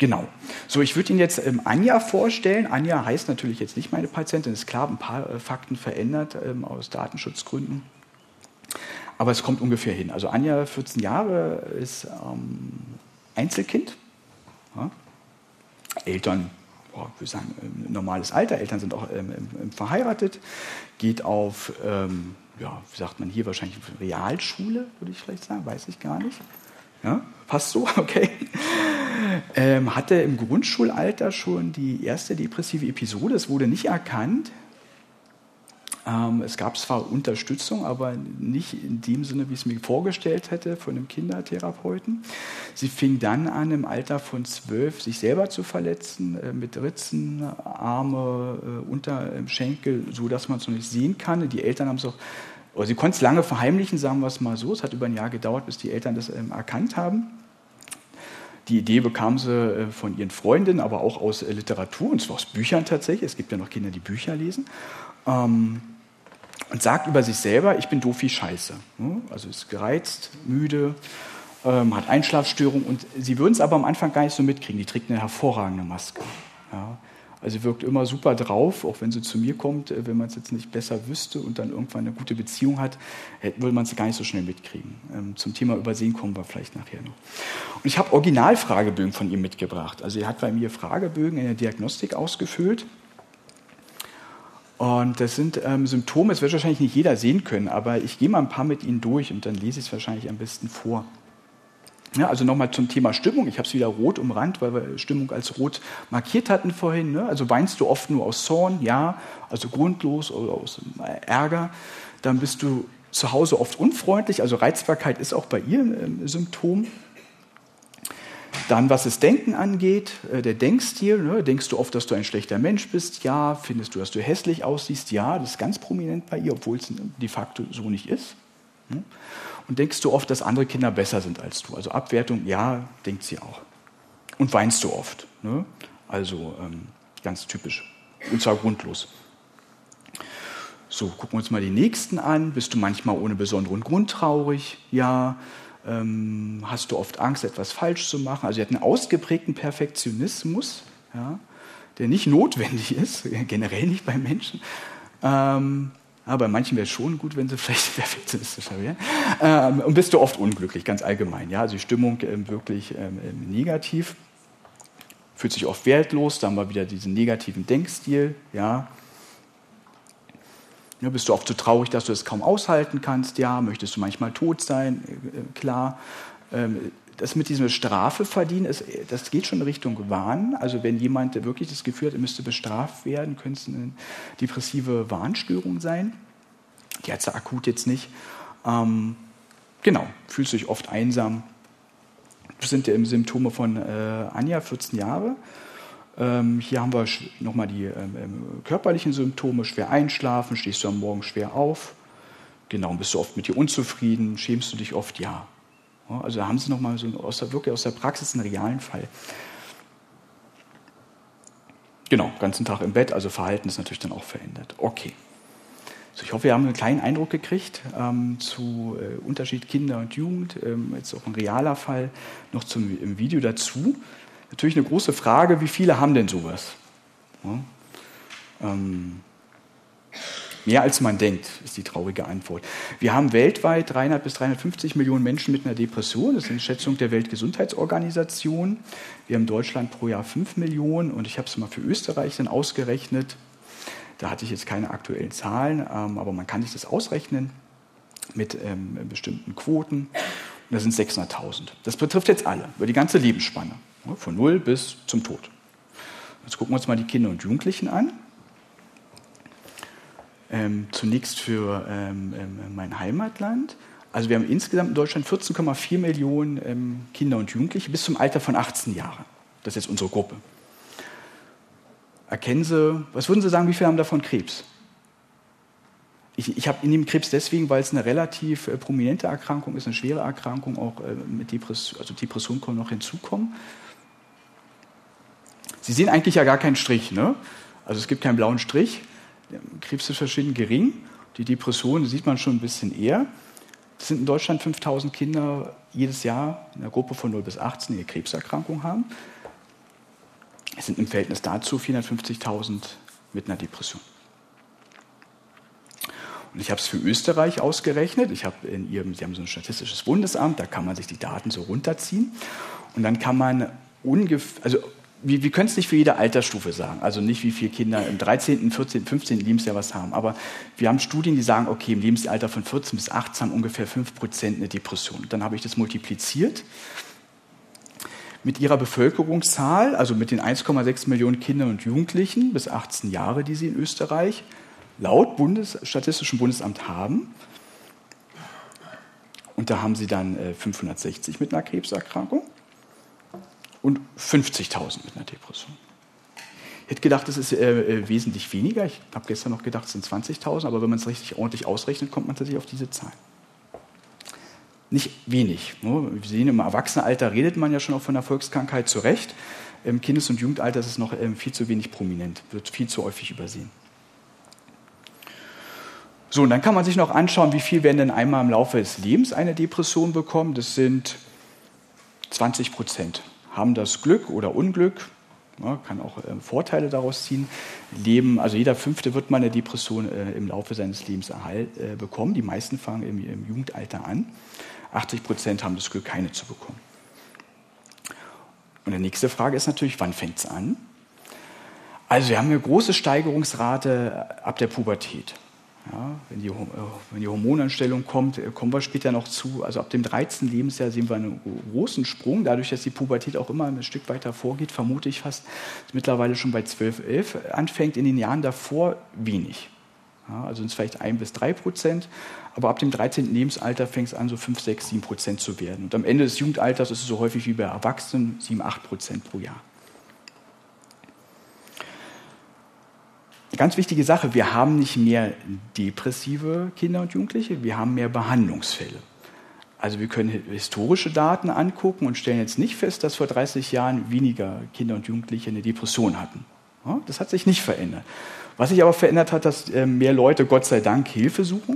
Genau. So, ich würde Ihnen jetzt ähm, Anja vorstellen. Anja heißt natürlich jetzt nicht meine Patientin, ist klar, ein paar äh, Fakten verändert ähm, aus Datenschutzgründen. Aber es kommt ungefähr hin. Also Anja, vierzehn Jahre, ist ähm, Einzelkind. Ja. Eltern, oh, ich würde sagen, ähm, normales Alter. Eltern sind auch ähm, ähm, verheiratet. Geht auf, ähm, ja, wie sagt man hier, wahrscheinlich Realschule, würde ich vielleicht sagen, weiß ich gar nicht. Ja, passt so, okay. Ähm, hatte im Grundschulalter schon die erste depressive Episode. Es wurde nicht erkannt. Ähm, es gab zwar Unterstützung, aber nicht in dem Sinne, wie ich es mir vorgestellt hätte, von einem Kindertherapeuten. Sie fing dann an, im Alter von zwölf sich selber zu verletzen, äh, mit Ritzen, Arme, äh, unter im Schenkel, so dass man es noch nicht sehen kann. Die Eltern haben es auch, oder sie konnten es lange verheimlichen, sagen wir es mal so. Es hat über ein Jahr gedauert, bis die Eltern das ähm, erkannt haben. Die Idee bekam sie äh, von ihren Freundinnen, aber auch aus äh, Literatur, und zwar aus Büchern tatsächlich. Es gibt ja noch Kinder, die Bücher lesen. Ähm, und sagt über sich selber, ich bin doof wie Scheiße. Also ist gereizt, müde, ähm, hat Einschlafstörungen, und sie würden es aber am Anfang gar nicht so mitkriegen. Die trägt eine hervorragende Maske. Ja. Also sie wirkt immer super drauf, auch wenn sie zu mir kommt. Wenn man es jetzt nicht besser wüsste und dann irgendwann eine gute Beziehung hat, würde man es gar nicht so schnell mitkriegen. Ähm, zum Thema Übersehen kommen wir vielleicht nachher noch. Und ich habe Originalfragebögen von ihr mitgebracht. Also sie hat bei mir Fragebögen in der Diagnostik ausgefüllt. Und das sind ähm, Symptome, das wird wahrscheinlich nicht jeder sehen können, aber ich gehe mal ein paar mit Ihnen durch und dann lese ich es wahrscheinlich am besten vor. Ja, also nochmal zum Thema Stimmung. Ich habe es wieder rot umrannt, weil wir Stimmung als rot markiert hatten vorhin. Ne? Also weinst du oft nur aus Zorn? Ja, also grundlos oder aus Ärger. Dann bist du zu Hause oft unfreundlich, also Reizbarkeit ist auch bei ihr ein Symptom. Dann, was das Denken angeht, der Denkstil. Ne? Denkst du oft, dass du ein schlechter Mensch bist? Ja. Findest du, dass du hässlich aussiehst? Ja. Das ist ganz prominent bei ihr, obwohl es de facto so nicht ist. Und denkst du oft, dass andere Kinder besser sind als du? Also Abwertung, ja, denkt sie auch. Und weinst du oft? Ne? Also ähm, ganz typisch. Und zwar grundlos. So, gucken wir uns mal die nächsten an. Bist du manchmal ohne besonderen Grund traurig? Ja. Ähm, hast du oft Angst, etwas falsch zu machen? Also sie hat einen ausgeprägten Perfektionismus, ja, der nicht notwendig ist, generell nicht bei Menschen. Ähm, aber bei manchen wäre es schon gut, wenn sie vielleicht perfektionistischer wären. Ähm, und bist du oft unglücklich, ganz allgemein. Ja? Also die Stimmung ähm, wirklich ähm, negativ. Fühlt sich oft wertlos, dann haben wir wieder diesen negativen Denkstil. Ja. Ja, bist du oft so traurig, dass du es kaum aushalten kannst? Ja. Möchtest du manchmal tot sein? Äh, klar. Ähm, das mit diesem Strafe verdienen, ist, das geht schon in Richtung Wahn. Also wenn jemand wirklich das Gefühl hat, er müsste bestraft werden, könnte es eine depressive Wahnstörung sein. Die hat sie akut jetzt nicht. Ähm, genau, fühlst dich oft einsam. Das sind ja Symptome von äh, Anja, vierzehn Jahre. Ähm, hier haben wir nochmal die ähm, körperlichen Symptome. Schwer einschlafen, stehst du am Morgen schwer auf. Genau, bist du oft mit dir unzufrieden, schämst du dich oft? Ja. Ja, also da haben sie nochmal so aus der, wirklich aus der Praxis einen realen Fall. Genau, ganzen Tag im Bett, also Verhalten ist natürlich dann auch verändert. Okay. So, ich hoffe, wir haben einen kleinen Eindruck gekriegt ähm, zu äh, Unterschied Kinder und Jugend. Ähm, jetzt auch ein realer Fall noch zum im Video dazu. Natürlich eine große Frage, wie viele haben denn sowas? Ja, ähm, mehr als man denkt, ist die traurige Antwort. Wir haben weltweit dreihundert bis dreihundertfünfzig Millionen Menschen mit einer Depression. Das ist eine Schätzung der Weltgesundheitsorganisation. Wir haben in Deutschland pro Jahr fünf Millionen und ich habe es mal für Österreich dann ausgerechnet. Da hatte ich jetzt keine aktuellen Zahlen, ähm, aber man kann sich das ausrechnen mit ähm, bestimmten Quoten. Und das sind sechshunderttausend. Das betrifft jetzt alle, über die ganze Lebensspanne, ja, von null bis zum Tod. Jetzt gucken wir uns mal die Kinder und Jugendlichen an. Ähm, zunächst für ähm, ähm, mein Heimatland. Also wir haben insgesamt in Deutschland vierzehn Komma vier Millionen ähm, Kinder und Jugendliche bis zum Alter von achtzehn Jahren. Das ist jetzt unsere Gruppe. Erkennen Sie, was würden Sie sagen, wie viele haben davon Krebs? Ich, ich habe in dem Krebs deswegen, weil es eine relativ äh, prominente Erkrankung ist, eine schwere Erkrankung, auch äh, mit Depression, also Depression können noch hinzukommen. Sie sehen eigentlich ja gar keinen Strich, ne? Also es gibt keinen blauen Strich. Der Krebs ist verschwindend gering. Die Depression sieht man schon ein bisschen eher. Es sind in Deutschland fünftausend Kinder jedes Jahr in der Gruppe von null bis achtzehn, die eine Krebserkrankung haben. Es sind im Verhältnis dazu vierhundertfünfzigtausend mit einer Depression. Und ich habe es für Österreich ausgerechnet. Ich habe in ihrem, Sie haben so ein statistisches Bundesamt, da kann man sich die Daten so runterziehen. Und dann kann man ungefähr, also wir, wir können es nicht für jede Altersstufe sagen, also nicht wie viele Kinder im dreizehnten, vierzehnten, fünfzehnten Lebensjahr was haben. Aber wir haben Studien, die sagen, okay, im Lebensalter von vierzehn bis achtzehn haben ungefähr fünf Prozent eine Depression. Dann habe ich das multipliziert mit ihrer Bevölkerungszahl, also mit den eins Komma sechs Millionen Kindern und Jugendlichen bis achtzehn Jahre, die sie in Österreich laut Bundes, Statistischem Bundesamt haben. Und da haben sie dann äh, fünfhundertsechzig mit einer Krebserkrankung und fünfzigtausend mit einer Depression. Ich hätte gedacht, das ist äh, wesentlich weniger. Ich habe gestern noch gedacht, es sind zwanzigtausend, aber wenn man es richtig ordentlich ausrechnet, kommt man tatsächlich auf diese Zahl. Nicht wenig. Ne? Wir sehen, im Erwachsenenalter redet man ja schon auch von der Volkskrankheit zu Recht. Im Kindes- und Jugendalter ist es noch ähm, viel zu wenig prominent, wird viel zu häufig übersehen. So, und dann kann man sich noch anschauen, wie viel werden denn einmal im Laufe des Lebens eine Depression bekommen. Das sind zwanzig Prozent. Haben das Glück oder Unglück, ja, kann auch äh, Vorteile daraus ziehen. Leben, also jeder Fünfte wird mal eine Depression äh, im Laufe seines Lebens erhalt, äh, bekommen. Die meisten fangen im, im Jugendalter an. achtzig Prozent haben das Glück, keine zu bekommen. Und die nächste Frage ist natürlich, wann fängt es an? Also wir haben eine große Steigerungsrate ab der Pubertät. Ja, wenn, die, wenn die Hormonanstellung kommt, kommen wir später noch zu. Also ab dem dreizehnten Lebensjahr sehen wir einen großen Sprung. Dadurch, dass die Pubertät auch immer ein Stück weiter vorgeht, vermute ich fast, dass mittlerweile schon bei zwölf, elf anfängt. In den Jahren davor wenig. Ja, also sind es vielleicht ein bis drei Prozent. Aber ab dem dreizehnten Lebensalter fängt es an, so fünf, sechs, sieben Prozent zu werden. Und am Ende des Jugendalters ist es so häufig wie bei Erwachsenen, sieben, acht Prozent pro Jahr. Ganz wichtige Sache, wir haben nicht mehr depressive Kinder und Jugendliche, wir haben mehr Behandlungsfälle. Also wir können historische Daten angucken und stellen jetzt nicht fest, dass vor dreißig Jahren weniger Kinder und Jugendliche eine Depression hatten. Ja, das hat sich nicht verändert. Was sich aber verändert hat, dass mehr Leute, Gott sei Dank, Hilfe suchen.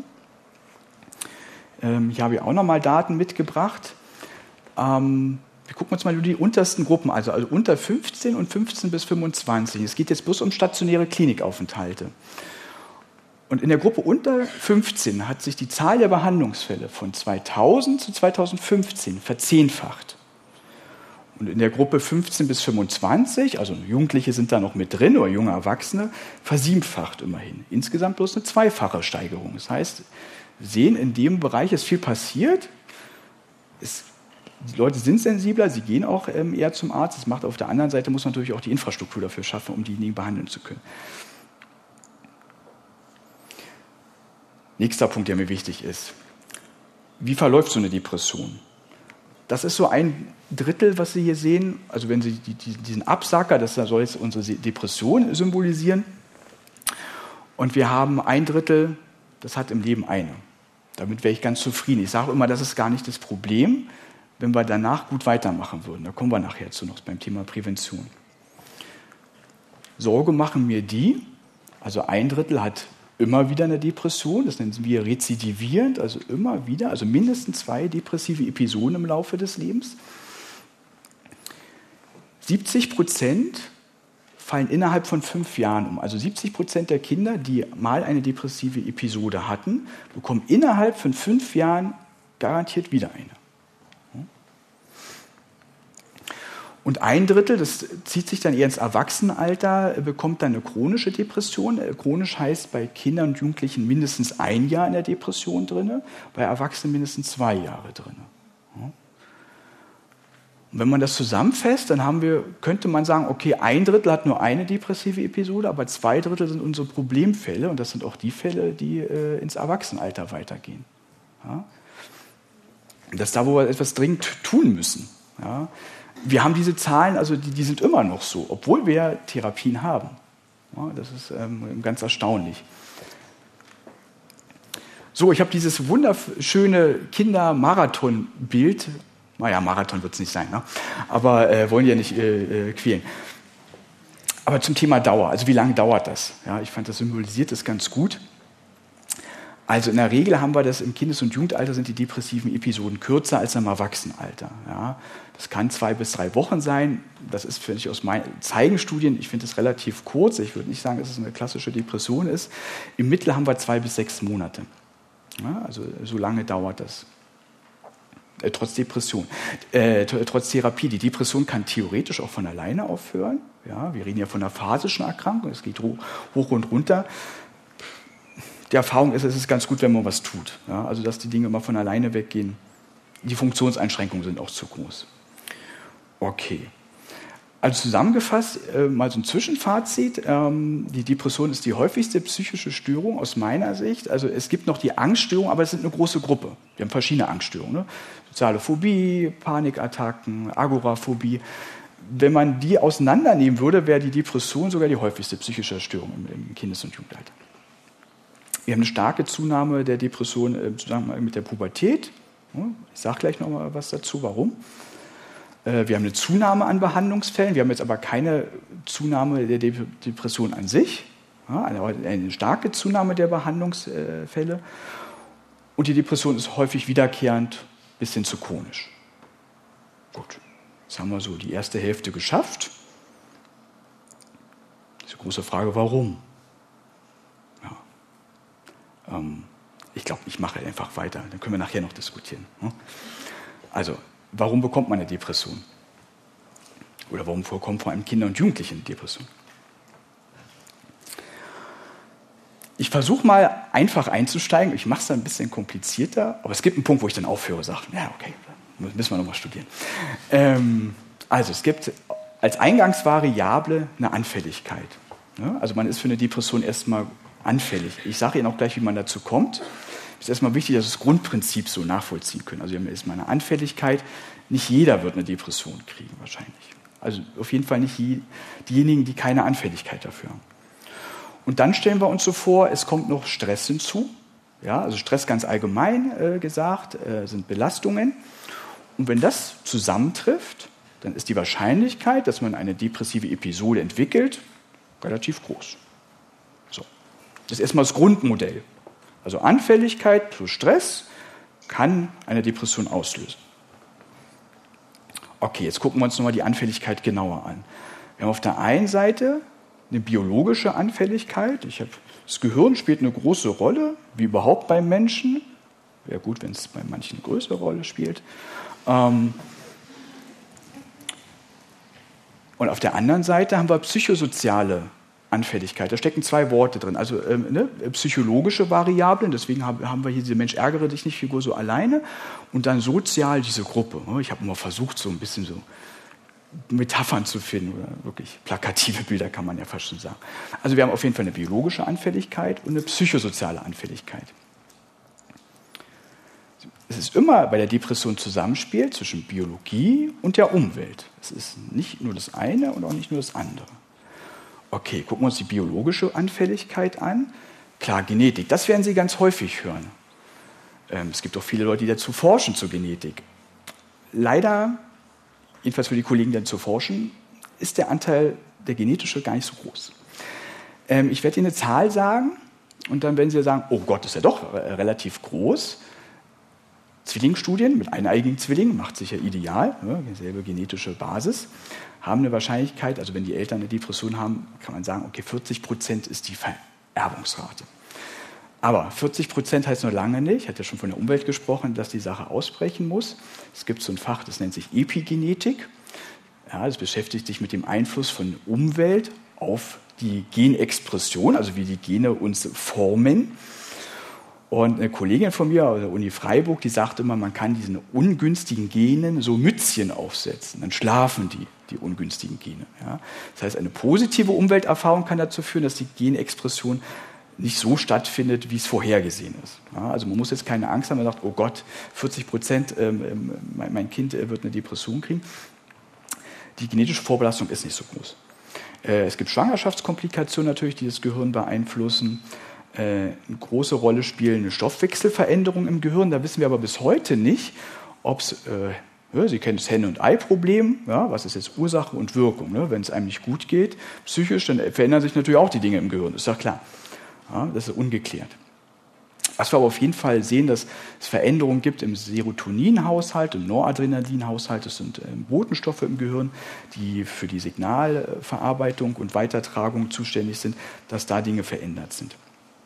Hier habe ich auch nochmal Daten mitgebracht. Wir gucken uns mal nur die untersten Gruppen, also, also unter fünfzehn und fünfzehn bis fünfundzwanzig. Es geht jetzt bloß um stationäre Klinikaufenthalte. Und in der Gruppe unter fünfzehn hat sich die Zahl der Behandlungsfälle von zweitausend zu zweitausendfünfzehn verzehnfacht. Und in der Gruppe fünfzehn bis fünfundzwanzig, also Jugendliche sind da noch mit drin oder junge Erwachsene, versiebenfacht immerhin. Insgesamt bloß eine zweifache Steigerung. Das heißt, wir sehen, in dem Bereich ist viel passiert. Es Die Leute sind sensibler, sie gehen auch ähm, eher zum Arzt. Das macht auf der anderen Seite, muss man natürlich auch die Infrastruktur dafür schaffen, um diejenigen behandeln zu können. Nächster Punkt, der mir wichtig ist. Wie verläuft so eine Depression? Das ist so ein Drittel, was Sie hier sehen. Also wenn Sie die, die, diesen Absacker, das soll jetzt unsere Depression symbolisieren. Und wir haben ein Drittel, das hat im Leben eine. Damit wäre ich ganz zufrieden. Ich sage immer, das ist gar nicht das Problem, wenn wir danach gut weitermachen würden. Da kommen wir nachher zu noch beim Thema Prävention. Sorge machen mir die, also ein Drittel hat immer wieder eine Depression, das nennen wir rezidivierend, also immer wieder, also mindestens zwei depressive Episoden im Laufe des Lebens. siebzig Prozent fallen innerhalb von fünf Jahren um. Also siebzig Prozent der Kinder, die mal eine depressive Episode hatten, bekommen innerhalb von fünf Jahren garantiert wieder eine. Und ein Drittel, das zieht sich dann eher ins Erwachsenenalter, bekommt dann eine chronische Depression. Chronisch heißt bei Kindern und Jugendlichen mindestens ein Jahr in der Depression drin, bei Erwachsenen mindestens zwei Jahre drin. Und wenn man das zusammenfasst, dann haben wir, könnte man sagen, okay, ein Drittel hat nur eine depressive Episode, aber zwei Drittel sind unsere Problemfälle und das sind auch die Fälle, die äh, ins Erwachsenenalter weitergehen. Ja? Das ist da, wo wir etwas dringend tun müssen. Ja? Wir haben diese Zahlen, also die, die sind immer noch so, obwohl wir Therapien haben. Ja, das ist ähm, ganz erstaunlich. So, ich habe dieses wunderschöne Kinder-Marathon-Bild. Naja, Marathon wird es nicht sein, ne? Aber äh, wollen ja nicht äh, äh, quälen. Aber zum Thema Dauer, also wie lange dauert das? Ja, ich fand, das symbolisiert das ganz gut. Also in der Regel haben wir das im Kindes- und Jugendalter sind die depressiven Episoden kürzer als im Erwachsenenalter. Ja. Das kann zwei bis drei Wochen sein. Das ist, finde ich, aus meinen zeigen Studien, ich finde das relativ kurz. Ich würde nicht sagen, dass es eine klassische Depression ist. Im Mittel haben wir zwei bis sechs Monate. Ja, also so lange dauert das. Äh, trotz Depression, äh, trotz Therapie. Die Depression kann theoretisch auch von alleine aufhören. Ja, wir reden ja von einer phasischen Erkrankung. Es geht hoch, hoch und runter. Die Erfahrung ist, es ist ganz gut, wenn man was tut. Ja, also dass die Dinge immer von alleine weggehen. Die Funktionseinschränkungen sind auch zu groß. Okay. Also zusammengefasst, äh, mal so ein Zwischenfazit. Ähm, die Depression ist die häufigste psychische Störung aus meiner Sicht. Also es gibt noch die Angststörung, aber es sind eine große Gruppe. Wir haben verschiedene Angststörungen. Ne? Soziale Phobie, Panikattacken, Agoraphobie. Wenn man die auseinandernehmen würde, wäre die Depression sogar die häufigste psychische Störung im, im Kindes- und Jugendalter. Wir haben eine starke Zunahme der Depression im Zusammenhang mit der Pubertät. Ich sage gleich noch mal was dazu, warum. Wir haben eine Zunahme an Behandlungsfällen, wir haben jetzt aber keine Zunahme der Depression an sich, eine starke Zunahme der Behandlungsfälle. Und die Depression ist häufig wiederkehrend bis hin zu chronisch. Gut, jetzt haben wir so die erste Hälfte geschafft. Das ist die große Frage, warum? Ja. Ähm, ich glaube, ich mache einfach weiter, dann können wir nachher noch diskutieren. Also, warum bekommt man eine Depression? Oder warum vorkommen vor allem Kinder und Jugendliche eine Depression? Ich versuche mal einfach einzusteigen. Ich mache es dann ein bisschen komplizierter, aber es gibt einen Punkt, wo ich dann aufhöre und sage, ja, okay, müssen wir nochmal studieren. Ähm, also es gibt als Eingangsvariable eine Anfälligkeit. Ja, also man ist für eine Depression erstmal anfällig. Ich sage Ihnen auch gleich, wie man dazu kommt. Es ist erstmal wichtig, dass wir das Grundprinzip so nachvollziehen können. Also wir haben erstmal eine Anfälligkeit. Nicht jeder wird eine Depression kriegen, wahrscheinlich. Also auf jeden Fall nicht die, diejenigen, die keine Anfälligkeit dafür haben. Und dann stellen wir uns so vor, es kommt noch Stress hinzu. Ja, also Stress ganz allgemein äh, gesagt, äh, sind Belastungen. Und wenn das zusammentrifft, dann ist die Wahrscheinlichkeit, dass man eine depressive Episode entwickelt, relativ groß. So. Das ist erstmal das Grundmodell. Also Anfälligkeit plus Stress kann eine Depression auslösen. Okay, jetzt gucken wir uns nochmal die Anfälligkeit genauer an. Wir haben auf der einen Seite eine biologische Anfälligkeit. Ich habe, das Gehirn spielt eine große Rolle, wie überhaupt beim Menschen. Wäre gut, wenn es bei manchen eine größere Rolle spielt. Ähm Und auf der anderen Seite haben wir psychosoziale Anfälligkeit. Da stecken zwei Worte drin. Also ähm, ne, psychologische Variablen, deswegen haben wir hier diese Mensch, ärgere dich nicht, Figur so alleine. Und dann sozial diese Gruppe. Ich habe immer versucht, so ein bisschen so Metaphern zu finden, oder wirklich plakative Bilder kann man ja fast schon sagen. Also wir haben auf jeden Fall eine biologische Anfälligkeit und eine psychosoziale Anfälligkeit. Es ist immer bei der Depression Zusammenspiel zwischen Biologie und der Umwelt. Es ist nicht nur das eine und auch nicht nur das andere. Okay, gucken wir uns die biologische Anfälligkeit an. Klar, Genetik, das werden Sie ganz häufig hören. Ähm, es gibt auch viele Leute, die dazu forschen, zur Genetik. Leider, jedenfalls für die Kollegen, die dazu forschen, ist der Anteil der genetische gar nicht so groß. Ähm, ich werde Ihnen eine Zahl sagen und dann werden Sie sagen, oh Gott, das ist ja doch relativ groß. Zwillingsstudien mit eineigigen Zwillingen, macht sich ja ideal, ne, dieselbe genetische Basis, haben eine Wahrscheinlichkeit, also wenn die Eltern eine Depression haben, kann man sagen, okay, vierzig Prozent ist die Vererbungsrate. Aber vierzig Prozent heißt noch lange nicht, ich hatte ja schon von der Umwelt gesprochen, dass die Sache ausbrechen muss. Es gibt so ein Fach, das nennt sich Epigenetik. Ja, das beschäftigt sich mit dem Einfluss von Umwelt auf die Genexpression, also wie die Gene uns formen. Und eine Kollegin von mir aus der Uni Freiburg, die sagte immer, man kann diesen ungünstigen Genen so Mützchen aufsetzen. Dann schlafen die, die ungünstigen Gene. Ja. Das heißt, eine positive Umwelterfahrung kann dazu führen, dass die Genexpression nicht so stattfindet, wie es vorhergesehen ist. Ja, also man muss jetzt keine Angst haben, man sagt, oh Gott, vierzig Prozent, ähm, mein, mein Kind äh, wird eine Depression kriegen. Die genetische Vorbelastung ist nicht so groß. Äh, es gibt Schwangerschaftskomplikationen natürlich, die das Gehirn beeinflussen. Eine große Rolle spielen eine Stoffwechselveränderung im Gehirn. Da wissen wir aber bis heute nicht, ob es, äh, ja, Sie kennen das Henne- und Ei-Problem, ja, was ist jetzt Ursache und Wirkung. Ne? Wenn es einem nicht gut geht, psychisch, dann verändern sich natürlich auch die Dinge im Gehirn, ist ja klar. Ja, das ist ungeklärt. Was wir aber auf jeden Fall sehen, dass es Veränderungen gibt im Serotoninhaushalt, im Noradrenalinhaushalt. Das sind Botenstoffe im Gehirn, die für die Signalverarbeitung und Weitertragung zuständig sind, dass da Dinge verändert sind.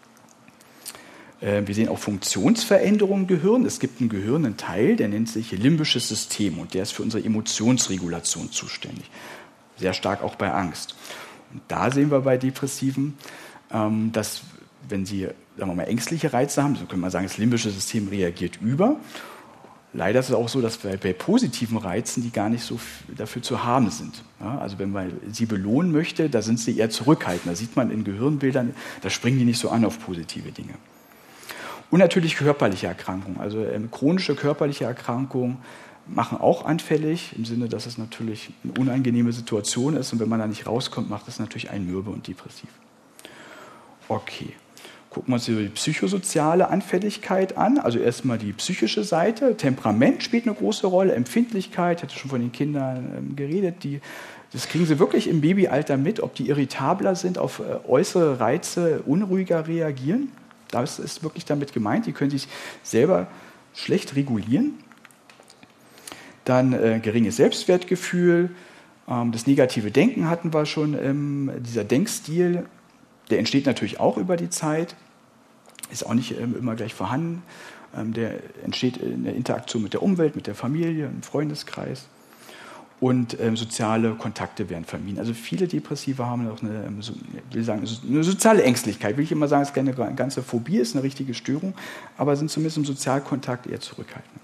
Wir sehen auch Funktionsveränderungen im Gehirn. Es gibt im Gehirn einen Teil, der nennt sich limbisches System und der ist für unsere Emotionsregulation zuständig. Sehr stark auch bei Angst. Und da sehen wir bei Depressiven, dass wenn sie, sagen wir mal, ängstliche Reize haben, so können wir sagen, das limbische System reagiert über. Leider ist es auch so, dass bei, bei positiven Reizen die gar nicht so f- dafür zu haben sind. Ja, also wenn man sie belohnen möchte, da sind sie eher zurückhaltend. Da sieht man in Gehirnbildern, da springen die nicht so an auf positive Dinge. Und natürlich körperliche Erkrankungen. Also ähm, chronische körperliche Erkrankungen machen auch anfällig, im Sinne, dass es natürlich eine unangenehme Situation ist. Und wenn man da nicht rauskommt, macht es natürlich einen mürbe und depressiv. Okay. Gucken wir uns die psychosoziale Anfälligkeit an. Also erstmal die psychische Seite. Temperament spielt eine große Rolle, Empfindlichkeit, ich hatte schon von den Kindern ähm, geredet, die, das kriegen sie wirklich im Babyalter mit, ob die irritabler sind, auf äh, äußere Reize unruhiger reagieren. Das ist wirklich damit gemeint, die können sich selber schlecht regulieren. Dann äh, geringes Selbstwertgefühl, ähm, das negative Denken hatten wir schon, ähm, dieser Denkstil, der entsteht natürlich auch über die Zeit, ist auch nicht ähm, immer gleich vorhanden. Ähm, der entsteht in der Interaktion mit der Umwelt, mit der Familie, im Freundeskreis. Und ähm, soziale Kontakte werden vermieden. Also viele Depressive haben auch eine, so, will sagen, eine soziale Ängstlichkeit. Will ich immer sagen, es ist keine ganze Phobie, ist eine richtige Störung, aber sind zumindest im Sozialkontakt eher zurückhaltend.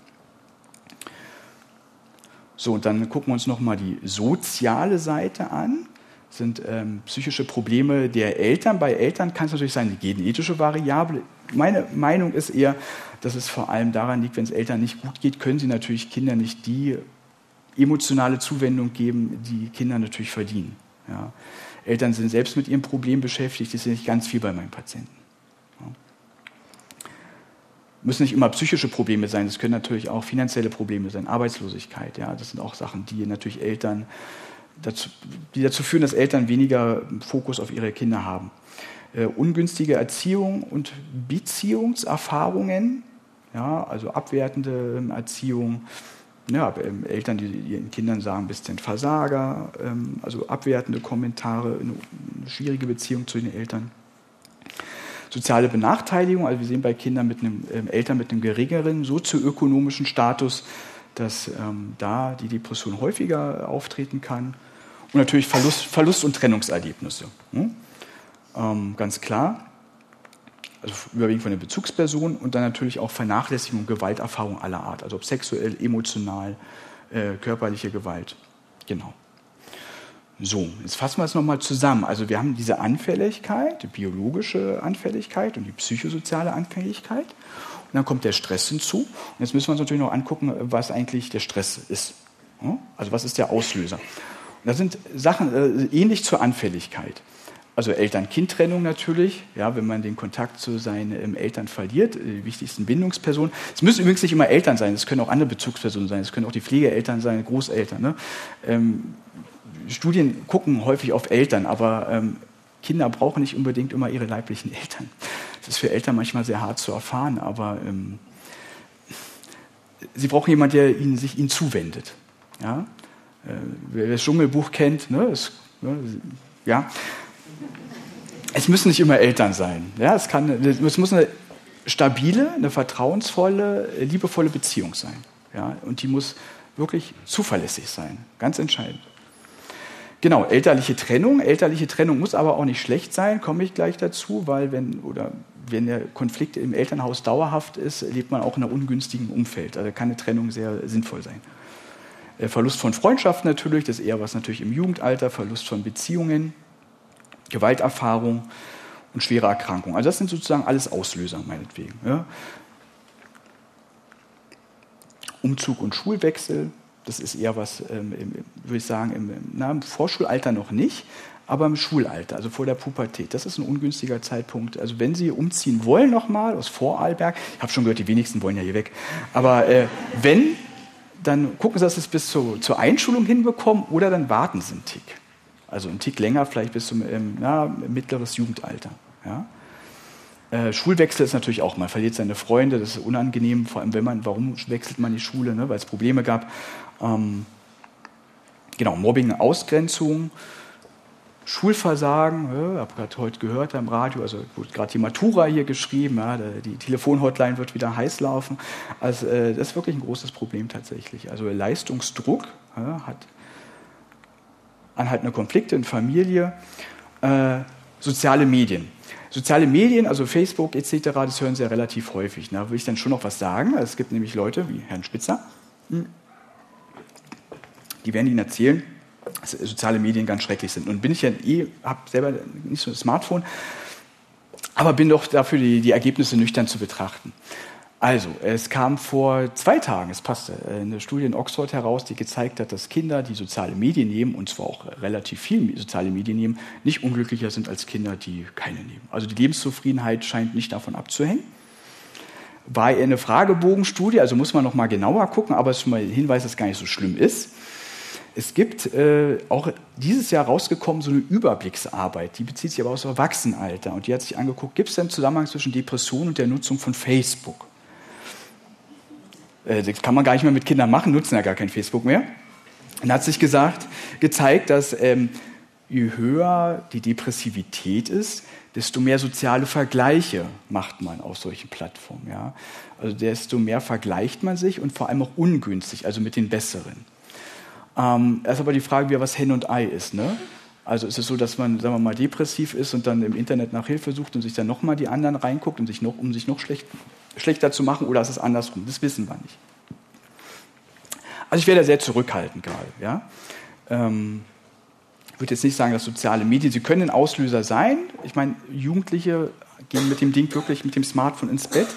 So, und dann gucken wir uns nochmal die soziale Seite an. Das sind ähm, psychische Probleme der Eltern. Bei Eltern kann es natürlich sein, eine genetische Variable. Meine Meinung ist eher, dass es vor allem daran liegt, wenn es Eltern nicht gut geht, können sie natürlich Kindern nicht die emotionale Zuwendung geben, die Kinder natürlich verdienen. Ja. Eltern sind selbst mit ihrem Problem beschäftigt, das ist nicht ganz viel bei meinen Patienten. Ja. Müssen nicht immer psychische Probleme sein, das können natürlich auch finanzielle Probleme sein, Arbeitslosigkeit. Ja. Das sind auch Sachen, die natürlich Eltern dazu, die dazu führen, dass Eltern weniger Fokus auf ihre Kinder haben. Äh, ungünstige Erziehung und Beziehungserfahrungen, ja, also abwertende Erziehung. Ja, Eltern, die ihren Kindern sagen, bist du ein Versager, also abwertende Kommentare, eine schwierige Beziehung zu den Eltern. Soziale Benachteiligung, also wir sehen bei Kindern mit einem, Eltern mit einem geringeren sozioökonomischen Status, dass ähm, da die Depression häufiger auftreten kann. Und natürlich Verlust, Verlust- und Trennungserlebnisse. Hm? Ähm, ganz klar. Also überwiegend von den Bezugspersonen und dann natürlich auch Vernachlässigung und Gewalterfahrung aller Art, also ob sexuell, emotional, äh, körperliche Gewalt. Genau. So, jetzt fassen wir es nochmal zusammen. Also wir haben diese Anfälligkeit, die biologische Anfälligkeit und die psychosoziale Anfälligkeit. Und dann kommt der Stress hinzu. Und jetzt müssen wir uns natürlich noch angucken, was eigentlich der Stress ist. Also was ist der Auslöser? Und das sind Sachen äh, ähnlich zur Anfälligkeit. Also Eltern-Kind-Trennung natürlich, ja, wenn man den Kontakt zu seinen ähm, Eltern verliert, die wichtigsten Bindungspersonen. Es müssen übrigens nicht immer Eltern sein, es können auch andere Bezugspersonen sein, es können auch die Pflegeeltern sein, Großeltern. Ne? Ähm, Studien gucken häufig auf Eltern, aber ähm, Kinder brauchen nicht unbedingt immer ihre leiblichen Eltern. Das ist für Eltern manchmal sehr hart zu erfahren, aber ähm, sie brauchen jemanden, der ihnen, sich ihnen zuwendet. Ja? Äh, wer das Dschungelbuch kennt, ne, ist, ne, ja. Es müssen nicht immer Eltern sein. Ja, es, kann, es muss eine stabile, eine vertrauensvolle, liebevolle Beziehung sein. Ja, und die muss wirklich zuverlässig sein. Ganz entscheidend. Genau, elterliche Trennung. Elterliche Trennung muss aber auch nicht schlecht sein, komme ich gleich dazu, weil wenn, oder wenn der Konflikt im Elternhaus dauerhaft ist, lebt man auch in einem ungünstigen Umfeld. Also kann eine Trennung sehr sinnvoll sein. Verlust von Freundschaften natürlich, das ist eher was natürlich im Jugendalter, Verlust von Beziehungen, Gewalterfahrung und schwere Erkrankungen. Also das sind sozusagen alles Auslöser, meinetwegen. Ja. Umzug und Schulwechsel, das ist eher was, ähm, im, würde ich sagen, im, na, im Vorschulalter noch nicht, aber im Schulalter, also vor der Pubertät. Das ist ein ungünstiger Zeitpunkt. Also wenn Sie umziehen wollen nochmal aus Vorarlberg, ich habe schon gehört, die wenigsten wollen ja hier weg, aber äh, wenn, dann gucken Sie, dass Sie es bis zu, zur Einschulung hinbekommen oder dann warten Sie einen Tick. Also ein Tick länger, vielleicht bis zum ähm, na, mittleres Jugendalter. Ja? Äh, Schulwechsel ist natürlich auch, man verliert seine Freunde, das ist unangenehm, vor allem wenn man, warum wechselt man die Schule, ne? Weil es Probleme gab. Ähm, genau, Mobbing, Ausgrenzung, Schulversagen, ich ja, habe gerade heute gehört am Radio, also wurde gerade die Matura hier geschrieben, ja, die Telefonhotline wird wieder heiß laufen. Also äh, das ist wirklich ein großes Problem tatsächlich. Also Leistungsdruck ja, hat anhaltende Konflikte in Familie, äh, soziale Medien. Soziale Medien, also Facebook et cetera, das hören Sie ja relativ häufig. Da will ich dann schon noch was sagen. Also es gibt nämlich Leute wie Herrn Spitzer, die werden Ihnen erzählen, dass soziale Medien ganz schrecklich sind. Und bin ich ja eh, habe selber nicht so ein Smartphone, aber bin doch dafür, die, die Ergebnisse nüchtern zu betrachten. Also, es kam vor zwei Tagen, es passte, eine Studie in Oxford heraus, die gezeigt hat, dass Kinder, die soziale Medien nehmen, und zwar auch relativ viel soziale Medien nehmen, nicht unglücklicher sind als Kinder, die keine nehmen. Also die Lebenszufriedenheit scheint nicht davon abzuhängen. War eine Fragebogenstudie, also muss man noch mal genauer gucken, aber es ist schon mal ein Hinweis, dass es gar nicht so schlimm ist. Es gibt äh, auch dieses Jahr rausgekommen so eine Überblicksarbeit, die bezieht sich aber aus dem Erwachsenenalter, und die hat sich angeguckt, gibt es einen Zusammenhang zwischen Depression und der Nutzung von Facebook? Das kann man gar nicht mehr mit Kindern machen, nutzen ja gar kein Facebook mehr. Und hat sich gesagt, gezeigt, dass ähm, je höher die Depressivität ist, desto mehr soziale Vergleiche macht man auf solchen Plattformen. Ja? Also desto mehr vergleicht man sich und vor allem auch ungünstig, also mit den Besseren. Ähm, das ist aber die Frage, wie was Hen und Ei ist. Ne? Also ist es so, dass man, sagen wir mal, depressiv ist und dann im Internet nach Hilfe sucht und sich dann nochmal die anderen reinguckt, um sich noch, um sich noch schlecht, schlechter zu machen, oder ist es andersrum? Das wissen wir nicht. Also ich wäre da sehr zurückhaltend gerade. Ja? Ähm, ich würde jetzt nicht sagen, dass soziale Medien, sie können ein Auslöser sein. Ich meine, Jugendliche gehen mit dem Ding wirklich mit dem Smartphone ins Bett.